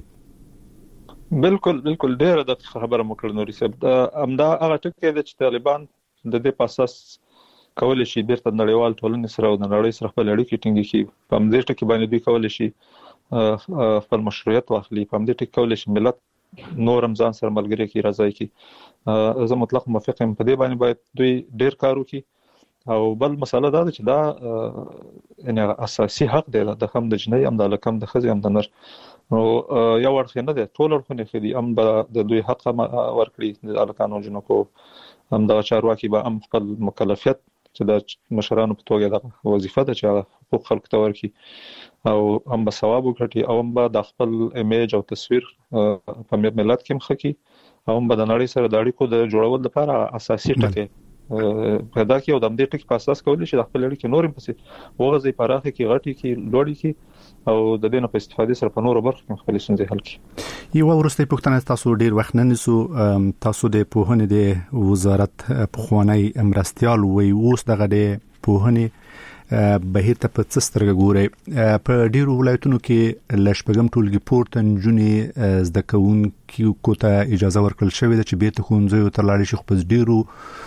بالکل ډیر د خبره مکړه نوري صاحب امدا هغه ټکی چې طالبان د دې پاساس کولای شي بیرته نړیوال ټولنې سره او د نړۍ سره خپل اړیکې ټینګې کړي په دې ټکی باندې دوی کولای شي خپل مشروعیت واخلي په دې ټکی کولای شي ملت نورم ځان سره ملګری کی راځي کی زه مطلق موافق یم په دې باندې باید دوی ډیر کار وکړي او بل مسله دا ده چې دا یعنی اساسي حق دی د هم د جنۍ هم د لکم د خزي هم د نر نو یو ورخه نه ده ټول ورخه نه خدي هم د دوی حق ورکړي د الکانو جنکو هم د چارواکي به هم خپل مکلفیت چې د مشرانو په توګه د وظیفه ده چې حقوق خلکو ته ورکړي او هم به ثواب وکړي او هم به د خپل ایمیج او تصویر په ملت کې مخکي او هم به د نړۍ سره د اړیکو د جوړولو لپاره اساسي ټکی پیدا کړي او د دې ټکی په اساس کولی شي د خپل اړیکې نورم پسې وغځي پراخه کې غټي کې لوړي کې او د دې نه په استفادې سره په نورو برخو کې خپل ستونزې حل کړي. یو ورسته پوښتنه تاسو ډیر وخت نه نیسو تاسو د پوهنې د وزارت پخوانی امرستيال وي اوس دغه د پوهنې بهیر ته په څسترګه ګوري په ډیرو ولایتونو کې لشپګم ټولګي پورته نجونې زده کوونکو ته اجازه ورکړل شوې ده چې بیرته ښوونځیو ته لاړ شي خو په ډیرو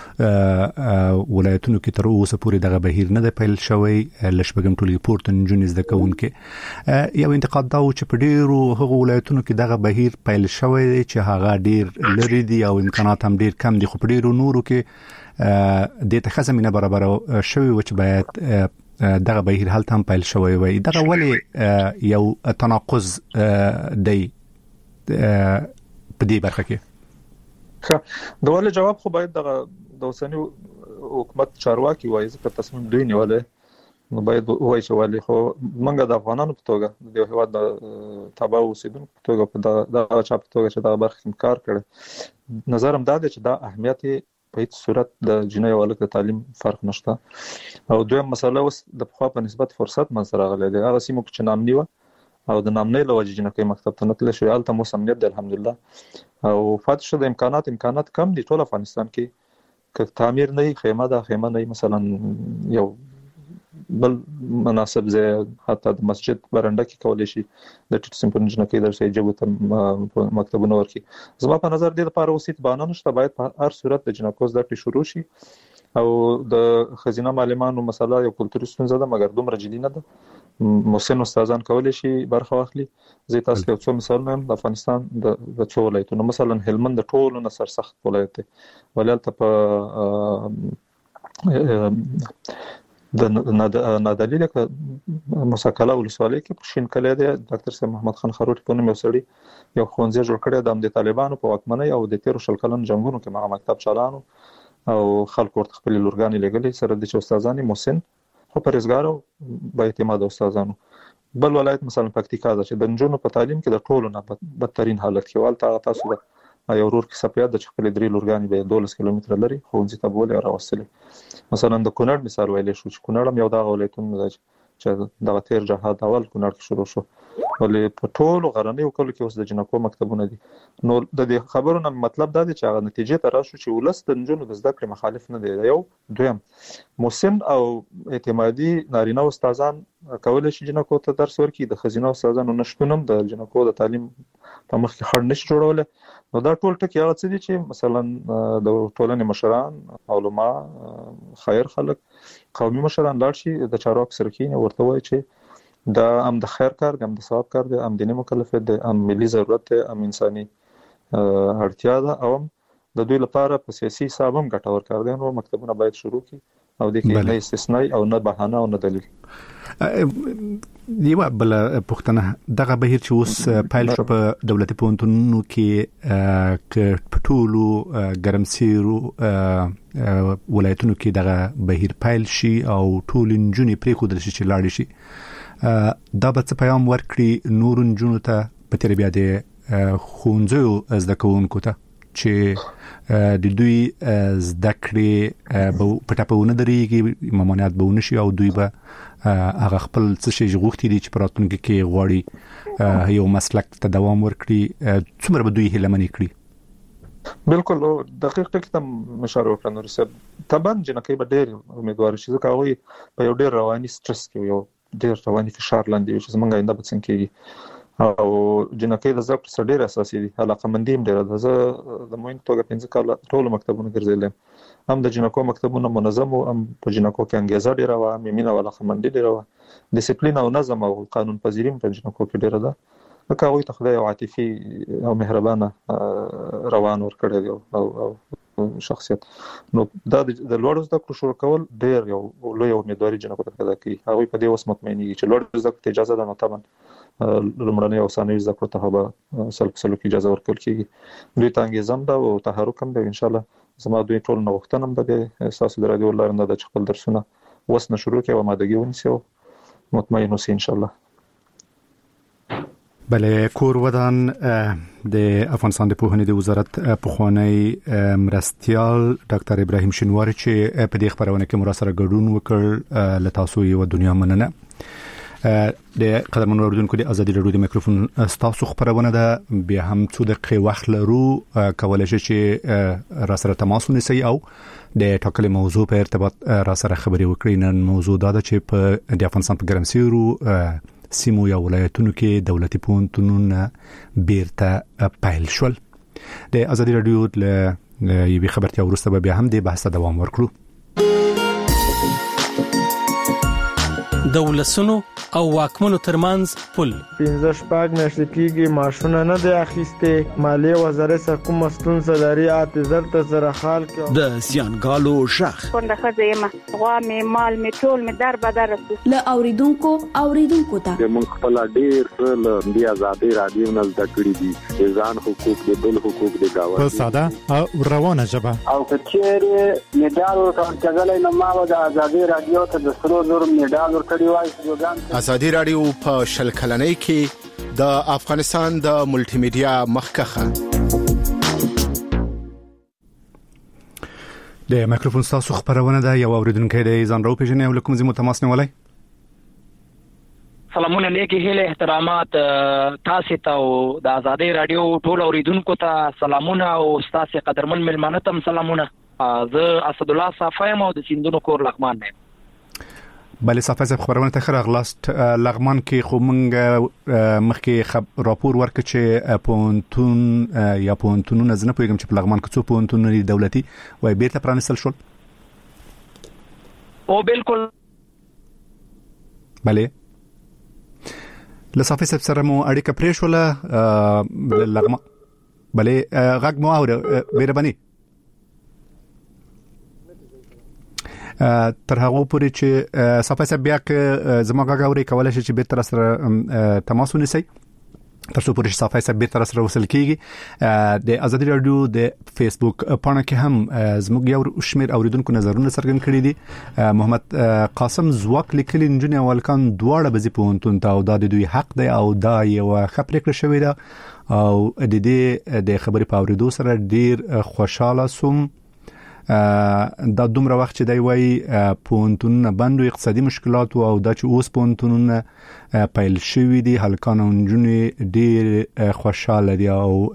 ولایتونو کې تر اوسه پورې دغه بهیر نه دی پیل شوی. لشپګم ټولګي پورته نجونې زده کوونکو یو انتقاد دا و چې په ډیرو هغو ولایتونو کې دغه بهیر پیل شوی دی چې هغه ډیر لري دي او امکانات هم ډیر کم دي خو په ډیرو نورو کې د ته خزمینه برابر شوی و چې باید دغه بهیر حالت هم پیل شوی وي. دغه ولی یو تناقض دی په دې برخه کې؟ د ولې جواب خو باید د اوسنی حکومت چارواکي وایي چې تصمیم دوی نیولې نو باید وایي چې ولې خو موږ د افغانانو په توګه د هیواد د تابع اوسیدونکو په توګه په دغه چا په توګه چې دغه برخه کې کار کړي نظرم دا دی چې دا اهمیت په هیڅ صورت د جنۍ او هلک د تعلیم فرق نشته او دویم مسله اوس د پخوا په نسبت فرصت منځ راغلی دی. هغه سیمو چې نامني و او د نامنۍ له وجې جنکۍ مکتب ته نه تللی شوې هلته مو امنیت دی الحمدلله او پاتې شو د امکانات کم دي ټول افغانستان کې که تعمیر نه وي خیمه نه وي مثلا یو بل مناسب ځای حتی د مسجد برنده کې کولی شي د ټیټ صنفونو جنکۍ درسي جبو ته مکتبونه ورکړي. زما په نظر دې لپاره اوس هیڅ بهانه نشته باید په هر صورت د جنکو زده کړې شروع شي او د ښځینه معلمانو مسله یو کلتوري ستونزه ده مګر دومره جدي نه ده. محسن استادان کولی شي برخه واخلي. زه تاسو ته څو مثالونه هم د افغانستان د څو ولایتونو مثلا هلمند د ټولو نه سرسخت ولایت دی ولالته په د نادلیل مسکله ولسوالۍ کې په شین کلی دی ډاکټر صاحب محمد خان خروټي په نوم یو سړي یو ښوونځی جوړ کړی د طالبانو په واکمنۍ او د 13 کلونو جنگونو کې هغه مکتب چلانو او خلکو ورته خپل لورګانې لګلې سره د استادانو محسن خو پرېزګارو با اعتماد استادانو. بل ولایت مثلا پکتیکا ده چې د نجونو په تعلیم کې د ټولو نه بدترین حالت کې والته تاسو د یو ورور کې سپیاد د خپل درې لورګانې به 12 کیلومتره لري ښوونځي ته بولې راوستلې. مثلا د کونړ مثال ویلې شو چې کونړ هم یو دغه ولایتونه ده چې دغه تیر جهاد اول کونړ کې شروع شو ولې په ټولو غرنیو کلو کې اوس د جنکو مکتبونه دي. نو د دې خبرو نه مطلب دا دی چې هغه نتیجې ته راشو چې ولس د نجونو د زده کړې مخالف نه دی. یو دویم محسن او اعتمادي نارینه استادان کولای شي جنکو ته درس ورکړي د ښځینه استادانو نشټون هم د جنکو د تعلیم په مخ کې خړ نشي جوړول. نو دا ټول ټکي هغه څه دي چې مثلا د ټولنې مشران علما خیر خلک قومي مشران لاړ شي د چارواکو سره کېني ورته وایي چې دا هم د خیر کار دی هم د ثواب کار دی هم دیني مکلفیت دی هم ملي ضرورت دی هم انساني اړتیا ده او هم د دوی لپاره په سیاسي حساب هم ګټور کار دی. نو مکتبونه باید شروع کړي او د کې نه استثناء او نه بهانه او نه دلیل. دیو بل پښتنه دغه بهیر چې اوس پایل شو په دولتي پوهنتونونو کې پټولو ګرمسیرو ولایتونو کې دغه بهیر پایل شي او ټول نجونې پرې خو درشي چې لاړ شي دا به څه پیغام ورکړي نور نجونو ته په تیر بیا د ښوونځیو زده کوونکو ته چې د دوی زده کړې په ټاپونه درېږي ممانعت به ونشي او دوی به هغه خپل څه شي غوښتي دي چې په راتلونکي کې غواړي یو مسلک ته دوام ورکړي څومره به دوی هیله منې کړي. بالکل دقیق ټکی ته مشاره وکړه نور صاحب. طبعا جنکۍ به ډېر امیدوار شي ځکه هغوی په یو ډېر رواني سټرس کې یو ډېر رواني فشار لاندې وي چې زموږ آینده به څنګه کېږي او جنکۍ د زده کړو سره ډېر اساسي دي. علاقمندي هم ډېره ده. زه د معین توګه 15 کاله ټولو مکتبونو ګرځېدلی هم د جنکو مکتبونه منظم او هم په جنکو کې انګیزه ډېره وه هم مینه او علاقمندي ډېره وه ډیسپلین او نظم او قانون پذیري په جنکو کې ډېره ده ځکه هغوی ته خدای یو عاطفي او مهربانه روان ورکړی دی او شخصیت. نو دا د لوړو زده کړو شروع کول ډېر یو لوی امیدواري جنکو ته پیدا کوي. هغوی په دې اوس مطمئنېږي چې لوړو زده کړو ته اجازه ده نو طبعا لومړنۍ او ثانوي زده کړو ته به سلو کې اجازه ورکول کېږي. دوی ته انګیزه هم ده او تحرک هم ده. انشاءالله زما دوی ټول نو وختنم د اساس د رادیو لارنده د خپل درسونه وسنه شروع کوي او مادګي ونیسو مطمئن اوسئ ان شاء الله. بله کور ودان د افغانستان د پوهنې د وزارت پخوانی مرستیال ډاکټر ابراهیم شینواری چې په دې خبرونه کې مراسره ګډون وکړ له تاسو یو دنیا مننه. د قدرمن اوریدونکو د ازادي رادیو د میکروفون ستاسو خبرونه ده بیا هم څو دقیقې وخت لرو کولای شئ چې را سره تماس ونیسئ او د ټاکلې موضوع په ارتباط را سره خبرې وکړئ. نن موضوع دا ده چې په د افغانستان په ګرمسیرو سیمو یا ولایتونو کې دولتي پوهنتونونه بیرته پیل شول. د ازادي رادیو له یوې خبرتیا وروسته بیا هم د بحث دوام ورکړو. د ولسونو او واکمنو ترمنځ پل 15 میاشتې کېږي ماشونه نه دی اخیسته مالیه وزارت څخه کوم ستونزه لري اعتذار ته زره حال کې د سیانګالو شخ څنګه خځه غوا مې مال مې ټول مې در بدر له اوریدونکو ته موږ خپل ډیر له دی ازادي رادیو نه زده کړی دي ځان حقوق د بل حقوق د گاوه په ساده او روانه ژبه او کچېره میډال ورکړل کېدل نو ما د ازادي رادیو ته د سرو زر میډال ورکړی وای. ازادي رادیو په شل کلنۍ کې د افغانستان د ملټي میډیا مخکخه د میکروفون تاسو خبرونه ده یو اوریدونکو د ځان راو پیژنې او کوم زمو تماس نیولای. سلامونه لیکي هله احترامات تاسو ته او د ازادي رادیو ټول اوریدونکو ته سلامونه او تاسو قدرمن ملمانه تم سلامونه. زه اسد الله صافایم او د سیندونو کور لغمان نه. بله صافه صاحب خبرونه ته خره غلاست لغمان کې خو مونږ مخکې راپور ورکړ چې پونتون یا پونتونونه زنه پوهیږم چې په لغمان کې څو پونتونونه دولتي وای بیرته پرانستل شول. او بالکل بله لصافه صاحب سره مو اړیکه پرې شوله لغمان بله غږ مو اوره بیربني تر هغه پورې چې صفه صاحب بیا که زموږ غاوري کولای شي چې به تر سره تماس ونیسي تر څو پورې صفه صاحب به تر سره وصل کیږي. د ازادي رادیو د فیسبوک پاڼه کې هم زموږ یو شمیر اوریدونکو نظرونه څرګند کړي دي. محمد قاسم زواک لیکلي نجونې اولکان دواړه بزی پونتون ته او د دوی حق دی او دا یو خبره کړې شوې ده او د دې د خبرې په اوریدو سره ډیر خوشاله سوم. دا دومره وخت چې دی وای پونتونونه بند او اقتصادي مشکلات او دا چې اوس پونتونونه پیل شوي دي هلکان او نجونې ډیر خوشاله دي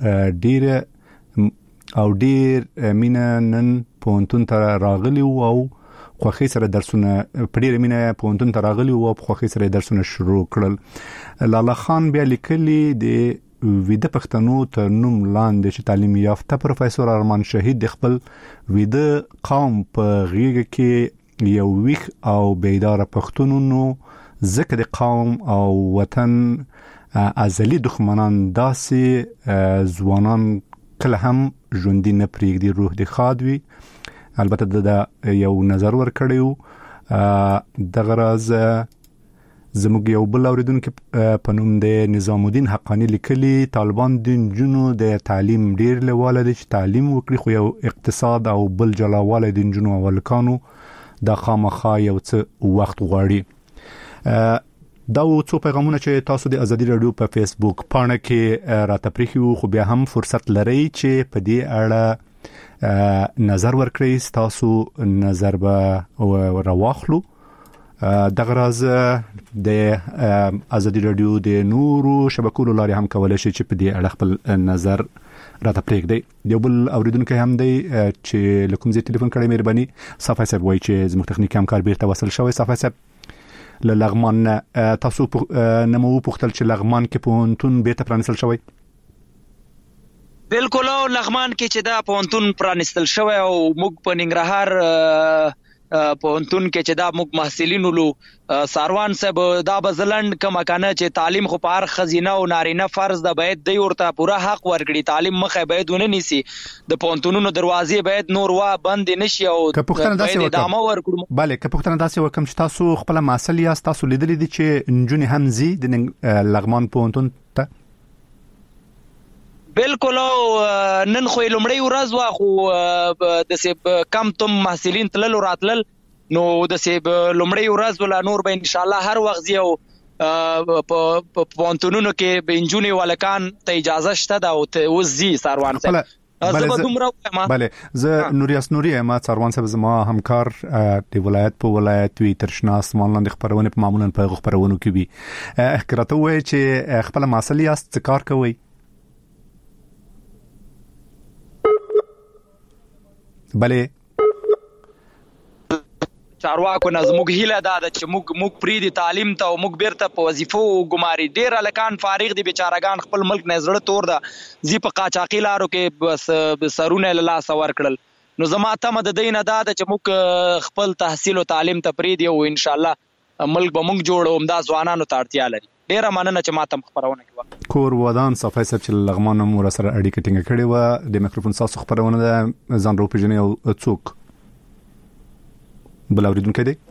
او ډیر مینه نن پونتون ته راغلي او خوخي سره درسونه په ډیر مینه پونتون ته راغلي او په خوخي سره درسونه شروع کړل. لالا خان بیا لیکلي د ویده پښتنو تر نوم لاندې چې تعلیم یافته پروفیسور ارمان شهید د خپل ویده قوم په غیږ کې یو ویښ او بیدار پښتونونو ځکه د قوم او وطن ازلی دښمنان داسې ځوانان کله هم ژوندي نه پرېږدي روح د خادوي. البته د یو نظر ورکړیو دغه راز زموږ یو بل اوریدونکو په نوم د نظام الدین حقانی لیکلي طالبان د جنونو د تعلیم ډیر لواله دي چې تعلیم وکړي خو یو اقتصاد او بل جلاواله د جنونو اولکانو د خامخا یو څه وخت غواړي. دا څو پیغامونه چې تاسو د ازادي رادیو په فیسبوک پاڼه کې راته پریښیو خو بیا هم فرصت لرئ چې په دې اړه نظر ورکړئ. تاسو نظر به راواخلو. دغه راز د ازادي رادیو د نورو شبکو لارې هم کولای شي چې په دې اړه خپل نظر راته پرېږدي. یو بل اوریدونکو هم دی چې لکم زی ټلیفون کړی مهرباني. صافه صاحب وایي چې زموږ تخنیکی همکار بیرته وصل شوی. صافه صاحب له لغمان تاسو نمو پوښتل چې لغمان کې پونتون بیرته پرانستل شوی. بالکل او لغمان کې چې دا پونتون پرانستل شوی او موږ په ننګرهار پونتون کې چې دا موږ محصلین ولو ساروان صاحب دا بزلند کما کنه چې تعلیم خو په هر خزینه او نارینه فرض ده باید دی ورته پوره حق ورکړي. تعلیم مخه باید ونه نیسي. د پونتونونو دروازې باید نور وا بند نشي او باید ادامه ورکړو. bale که پښتنه داسې وکم چې تاسو خپل مسل یا تاسو لیدل دي چې نجونې هم زی د لغمان پونتون ته بالکل نن خو لومړی ورځ وا خو د سیب کم تم محصلین تلل راتلل نو د سیب لومړی ورځ ولا نور به ان شاء الله هر وخت یو په پونتونونو کې به انجونی ولکان ته اجازه شته دا او وزي ساروان ته بله زه نوریاس نوري ما ساروان صاحب زما همکار د ولایت په ولایت وی ترشناس مانلاند خبرونه په معمولا په خبرونو کې وي احکراته وای چې خپل مسلې است کار کوي بله چارواکو نظموږ هیله دا چې موږ پری دي تعلیم ته او موږ بیرته په وظیفو ګماري ډیر لکان فارغ دي بیچارهګان خپل ملک نه زړه تور ده زی په قاچاقي لارو کې بس سرونه له سوار کړل نو زما ته مد دینه دا چې موږ خپل تحصیل او تعلیم ته پری دي او ان شاء الله ملک به موږ جوړو دا ځوانانو ته اړتیا لري ډیر مننه چې ماته خبرونه کوي کور ودان صفای صاحب چې لغمان مور سره اړیکه ټینګ کړې و د میکروفون ساسو خبرونه ځان رو پیژنې او څوک بل اوریدونکو دی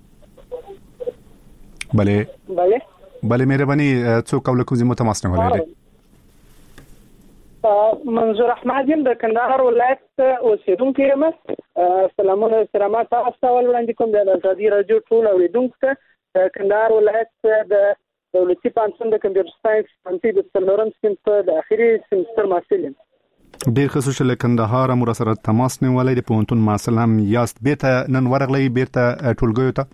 بله مهرباني څوک او لکه زموږ تماس نه ولري منظور احمد یم د کندهار ولایت اوسیدونکو یم سلامونه سلامات تاسو ول وړاندې کوم د ازادي رادیو ټول اوریدونکو ته کندهار ولایت د دولتي پانسون د کمپیوټر ساينس پنځه د څلورم صنف د اخیری سمستر محصل یم ډیر خصوصي له کندهار مور سره تماس نیولای د پونتون محصل هم یاست بیرته نن ورغلی بیرته ټولګیو ته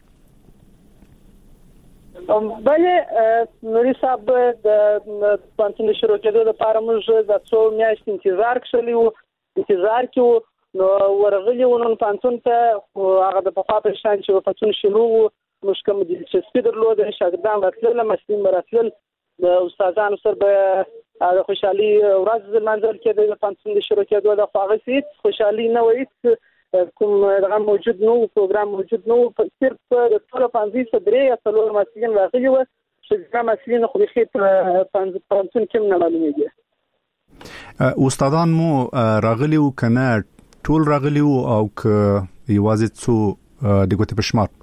بله نوري صاحب د پانسون شروع کېدو لپاره موږ د څو میاشتې انتظار کړو نو ورغلی ونن پانسون ته هغه د په خاطر شان چې پانسون شروع موږ کوم د سپیډر لود شاګردان راتلل مسلمان راتلل د استادانو سره به د خوشحالي ورځ منځل کې د پانسون شروع کېدو د فاغسیت خوشحالي نه وایي کوم دغه موجود نو پروګرام موجود نو صرف د ټول پانځي صدرې یا څلور مسلمان راغلي و چې کوم مسلمان خو به پانسون کې نه معلومیږي استادان مو راغلي و کنه ټول راغلي او که یوازې څو د ګوتې په شمار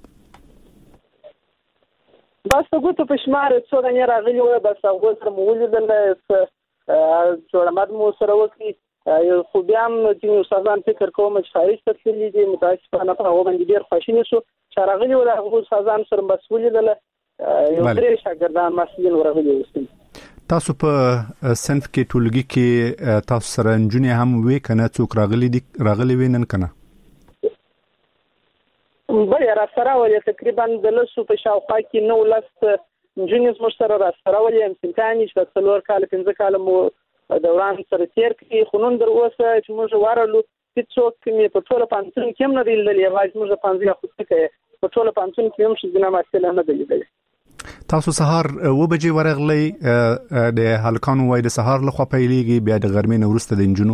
بس ګوتو په شمار څو غنی راغلی و بس هغه سره مولیدل جوړمات مو سره وکي خو بیا هم چې استادان فکر کوم چې خارج ته تللی دي متاسفانه په هغه باندې ډیر خوشاله شو چې راغلی و هغه استادان سره مسؤلیدل یو درې شاګردان مسؤل ورغلي وستل تاسو په صنف کې ټولګي کې تاسو سره انجونی هم وې کنه څوک راغلي وینن کنه بله را سره ولې تقریبا د لسو په شاوخوا کې 9 لس انجینرز مو سره را سره ولې امتحاني چې څلور کال 15 کال مو دوران سره تیر کې خونون در اوسه چې موږ وارلو چې څوک می په ټوله پانسون کې هم نه دی لیدل یوازې موږ پانځه خو څه کوي په ټوله پانسون کې هم څه نه مسله نه دی لیدل تاسو سهار و بجې ورغلی د هلکانو وای د سهار لخوا پیلېږي بیا د غرمې نه وروسته د انجونو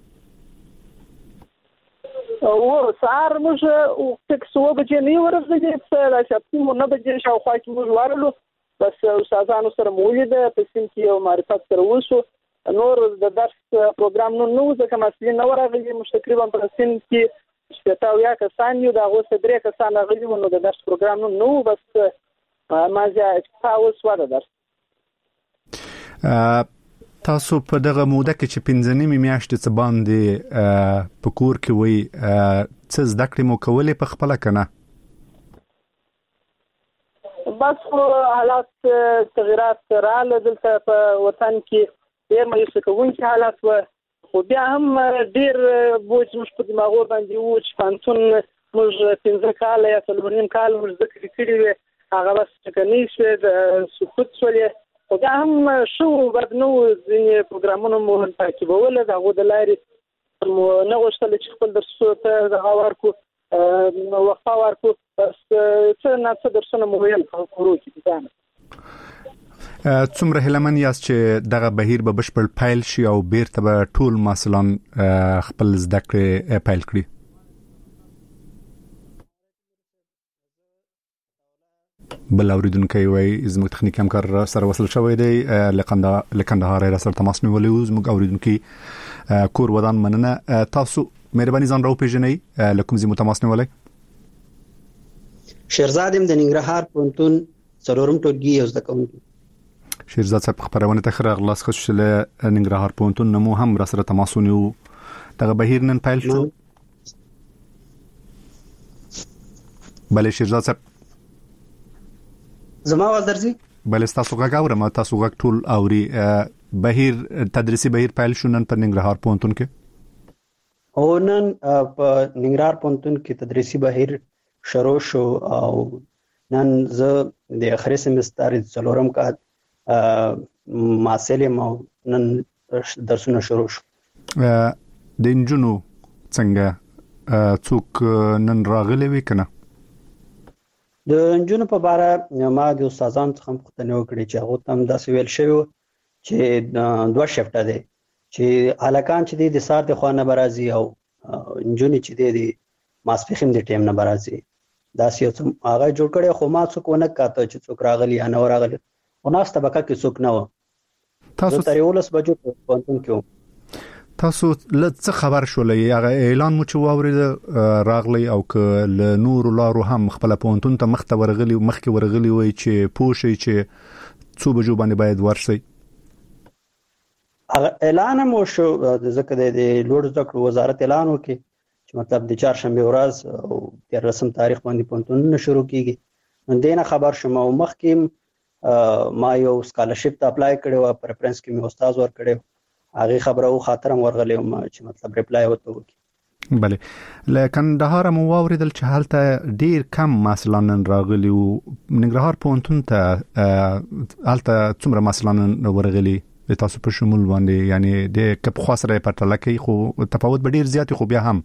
او سهار موږ تکس و بجې نه ورغلي چې راځي مو نه بجې شاوخوا کې موږ وارلو بس استادانو سره مولید په سیم کې یو معرفت سره وشو نور د درس پروګرام نو ځکه مسلې نه ورغلي مش تقریبا په سیم کې شپږ یا کسان یو دا اوس درې کسان راغلي نو د درس پروګرام نو بس ما ځای تاسو ودا درس تاسو په دغه موده کې چې 15 میاشتې څه باندې په کور کې وي څه زده کړې مو کولې په خپل کنه بس حالات تغیرات رااله دلته په وطن کې ډېر مایوس کوونکي حالات و خو بیا هم ډېر بوج مش په دماغو باندې و چې پانسون موږ 15 کال یا 3 کال موږ ذکر کړی و هغه بس کني شو د سقوط شولې خو بیا هم شو بدنو ځینې پروګرامونو مو تعقیبول دغه د لارې نه غوښتل چې خپل درسو ته دغه ورکو وقفه ورکو بس څه نه څه درسونه مو ویل خورو کې ځان څومره هلمن یاست چې دغه بهیر به بشپړ پایل شي او بیرته به ټول مسلمان خپل زده کړې پایل کړي بل اوریدونکو وای زموږ تخنیک همکار سره وصل شوی دی لکندهار را سره تماس نیولې زموږ اوریدونکو کور ودان مننه تاسو مهرباني ځان راو پیژنئ لکم زموږ تماس نیولې شیرزاد د ننګرهار پونتون څلورم ټولګي یو زده کوونکی شیرزاد صاحب خبرونه ته خراغلاس خشله ننګرهار پونتون نمو هم را سره تماسونی او دغه بهیر نن پیل شو. بله شیرزاد صاحب زما आवाज درځي؟ بله تاسو غاورم تاسو غاک ټول اوري. بهیر تدریسي بهیر پیل شو نن په ننګرهار پونتون کې. او نن په ننګرهار پونتون کې تدریسي بهیر شروع شو او نن زه د اخري سمستر څلورم کال محصل یم او نن درسونه شروع شو. د انجونو څنګه څوک نن راغلي وي کنه؟ د انجونو په اړه ما د استادانو څخه پوښتنه وکړه چې هغه تم داسې ویل شوی چې دوه شفټه دي چې الکان چې د سار د خوانه برازي او انجونی چې د ماسپخین د ټیم نه برازي داسې هغه جوړ کړي خو ما څوک ونه کاته چې څوک راغلي یا نه راغلي او ناس طبقه کې څوک نه و. تاسو تر 11 بجو پونتون کې تاسو څه خبر شولې هغه اعلان مو چې واورید راغلی او ک ل نور لارو هم خپل پونتون ته مخ ته ورغلی او مخ کې ورغلی وای چې پوښي چې څو بجو باندې باید ورسي. اعلان مو شو ځکه د لوړ زده کړو وزارت اعلان وکړي چې مطلب د چهارشنبه ورځ او د رسم تاریخ باندې پونتون شروع کیږي. نن دینه خبر شوم او مخکې ما یو سکالرشپ ته اپلای کړو او پریفرنس کې مې استاد ور کړو هغه خبره او خاطر ورغلی ما چې مطلب ریپلای وته وکړي. بله لکه دهار مو واوریدل چې حالت ډیر کم مثلا راغلی او ننګرهار پونتون ته حالت څومره مثلا ورغلی تاسو په شمول باندې یعنی د کپ خاصره پټل کې خو تفاوت ډیر زیات خو بیا هم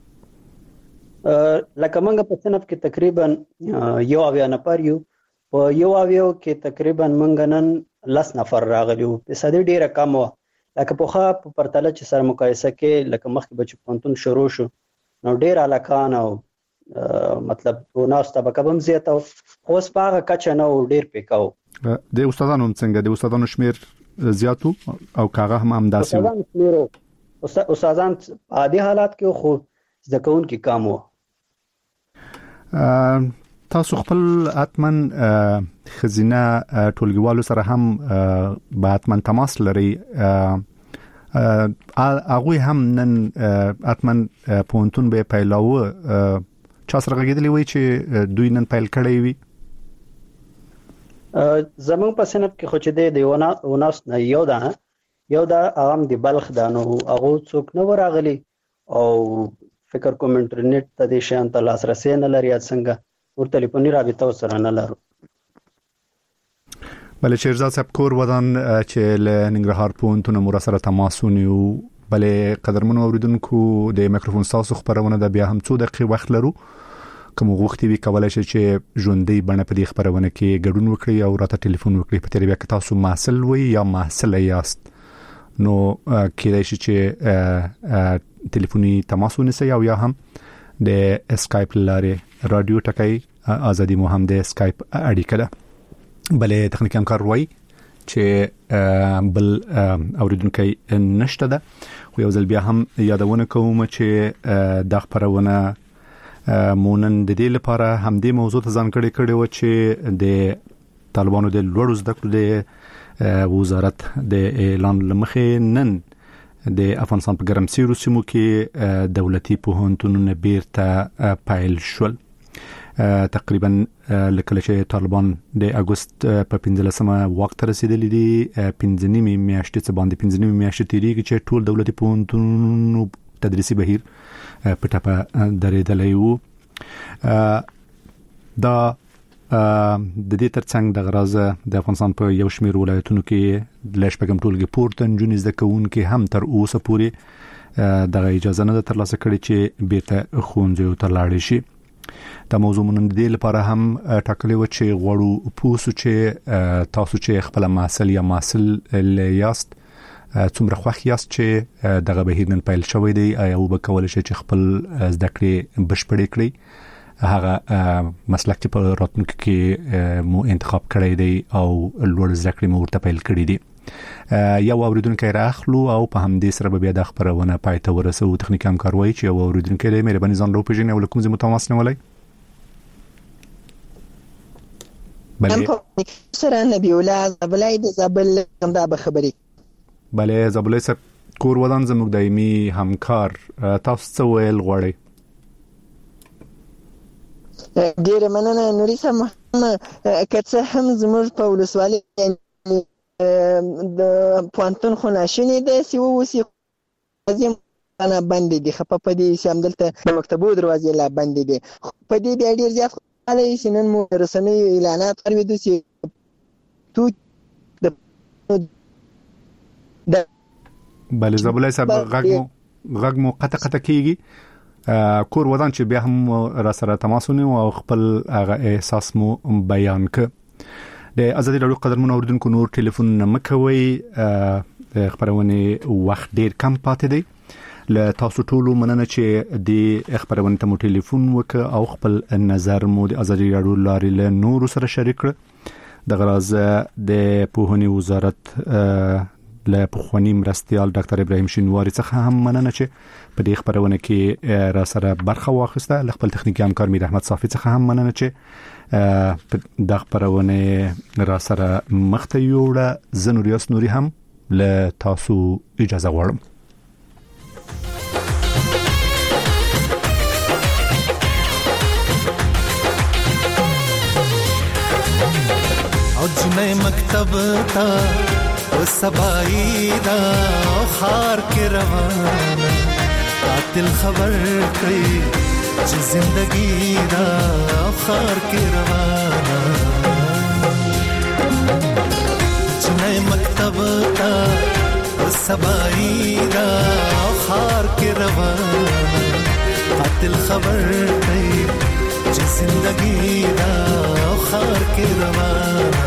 لکه موږ په صنف کې تقریبا یو اویا نفر یو په یو اویو کې تقریبا موږ نن 10 نفر راغلی او په صدې ډیره کم و لکه په خا په پرتله چې سره مقایسه کې لکه مخکې بچ پونتون شروع شو نو ډیر الکان او مطلب ناس طبقه هم زیاته خو سپاغه کچ نه ډیر پکاو. د استادانو څنګه د استادانو شمیر زیاتو او کاغه هم داسې استادان عادي حالات کې خو ځکهون کې کم وو. تاسو خپل اتمن خزینه ټولګیوالو سره هم با اتمن تماس لري هغه هم نن اتمن پونتون به پیلاو چا سره غږیدلی وي چې دوی نن پیل کړی وي. زمون په صنف کې خو چې د وناس نه یو دا عام د بلخ دانو هغه څوک نه ورغلی او فکر کوم انټرنیټ ته د شان ته لاسرسي نه لري څنګه ور ټلیفوني رابطه سره نه لرو. بله شیرزاد صاحب کور ودان چې ل ننګرهار پونتون مو سره تماسونی او بله قدرمنو اوریدونکو د میکروفون تاسو خبرونه د بیا هم 2 دقیقې وخت لرو کوم غوښتي وی کولای شي چې ژوندۍ بڼه په دې خبرونه کې ګډون وکړي او راته ټلیفون وکړي په تربیه کې تاسو محصل وي یا محصل یاست نو کېدای شي چې ټلیفوني تماس ونیسئ او یا هم د اسکایپ لارې رادیو ټکای ازادي مو هم د اسکایپ اړیکه ده. بلې تخنیکی همکار وای چې بل اوریدونکو نشته ده خو یو ځل بیا هم یادونه کوم چې د خبرونه مونن د دې لپاره هم دې موضوع ته ځانګړی کړی و چې د طالبانو د لوړو زده کړو د وزارت د اعلان لمخې نن د افغانستان په ګرمسیرو سیمو کې دولتي پوهنتونونه بیرته پایل شول. تقریبا لکه چې طالبان د اگست په 15مه وخت رسیدلی دي 15 میاشتې څخه باندې 15 میاشتې تیریږي چې ټول دولتي پوهنتونونو تدریسي بهیر پټه درېدلی وو. دا د دې ترڅنګ د غرازه د افغانستان په یو شمېر ولایتونو کې لږ پکم ټولګي پورته نجونې زده کوونکي هم تر اوسه پورې د اجازه نه ترلاسه کړي چې بیرته ښوونځیو ته لاړ شي. دا موضوع مونږ د دې لپاره هم ټاکلې و چې غواړو پوسو چې تاسو چې خپل محصل یا محصل یاست څومره خوښ یاست چې دغه بهیر نن پیل شوی دی او به کولای شي چې خپل زده کړې بشپړې کړئ هغه مسلک چې په راتلونکي کې مو انتخاب کړی دی او لوړ زده کړې مو ورته پیل کړی دی. یو اوریدونکو راخلو او په همدې سره به بیا د خبرونه پای ته ورسو. تخنیکی همکار وایي چې یو اوریدونکو لري مهرباني ځان لو پیژنې او کوم ځای متواصل نه ولای. بله سره نبی الله زابلای د زابل همدا به خبري. بله زابلای صاحب کور ودان زموږ دایمي همکار تاسو څه ویل غواړئ؟ ډیر مننه نوري صاحب. کڅه هم زموږ په ولسوالۍ د پوانتون خوناشینې د سیو وسی ازم انا باندې دي خپه پدې سم دلته د مکتبو دروازې لا باندې دي پدې بیا ډیر زیات علي سنن مو رسنۍ اعلانات کړو دي چې تو د بل زبلای صاحب غږ مو قطه کیږي. کور ودان چې بیا هم را سره تماس ونیو او خپل هغه احساس مو بیان ک. د ازادي رادیو قدرمن اوریدونکو نور ټلیفون مکوي خبرونه وخت ډیر کم پاتې دی. له تاسو ټولو مننه چې د خبرونه ته مو ټلیفون وک او خپل نظر مو د ازادي رادیو لارې له نور سره شریک کړ. د غراز د پوهنې وزارت له پخوانی مرستيال ډاکټر ابراهيم شینواری څخه هم مننه چې په دې خبرونه کې را سره برخه واخیسته. له خپل تخنیکی همکار میر احمد صافي څخه هم مننه چې د خبرونه را سره مخته یوړه. زنوریاس نوري هم له تاسو اجازه غواړم. او جنې مکتب تا وسبایدا خار کې روان قاتل خبر کړي چې زندگی دا خار کې روان جنې مکتب تا وسبایدا خار کې روان قاتل خبر کړي چې زندگی دا خار کې روان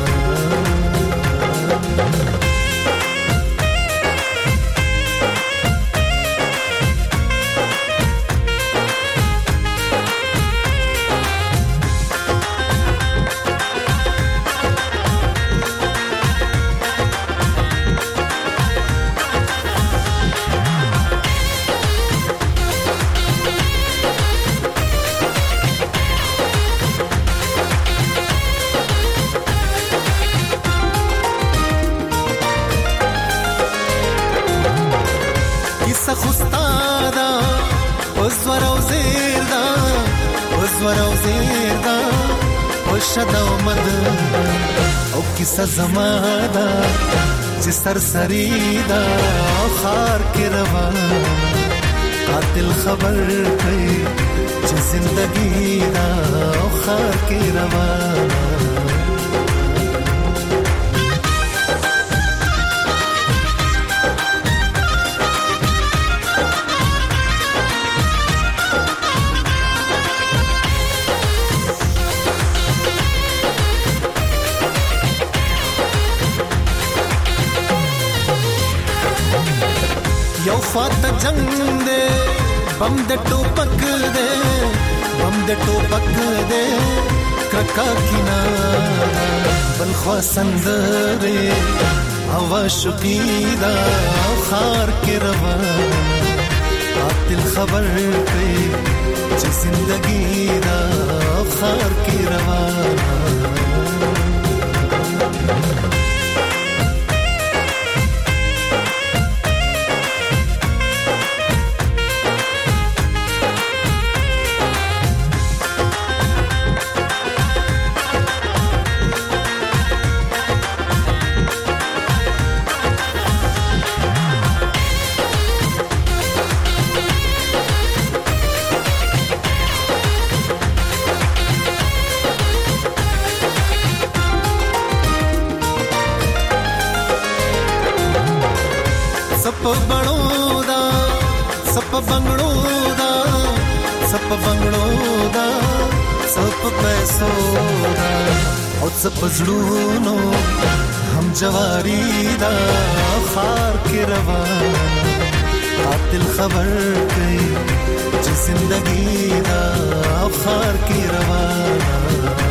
او کیسه زمادا چې سرسری دا خار کې روان قاتل خبر کړي چې زندگی دا خار کې روان یو فات جنگ دے بم دے ټوپک دے بم دے ټوپک دے کرکا کینا بل خوا سندره هوا شقیدا خار کې روان قاتل خبر کړي چې زندگی دا خار کې روان सप बंगड़ो दा सप पैसो दा और सप जड़ूनो हम जवारी दा खार के रवान कातिल खबर कई जी जिंदगी दा खार के रवान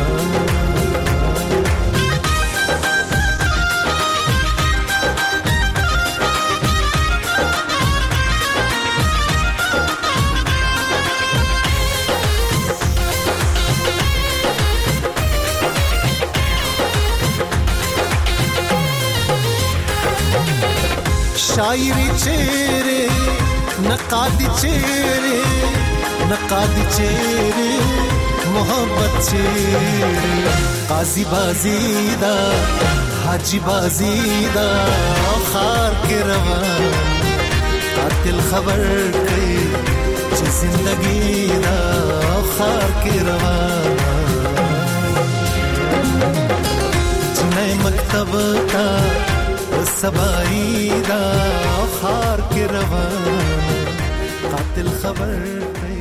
شاعری چیرې نقادی چیرې نقادی چیرې محبت چیرې قاضی بازی دا حاجی بازی دا خار کې روان قاتل خبر کړي چې زندگی دا خار کې روان جنې مکتب تا سبایی دا خار کې روان قاتل خبر کړي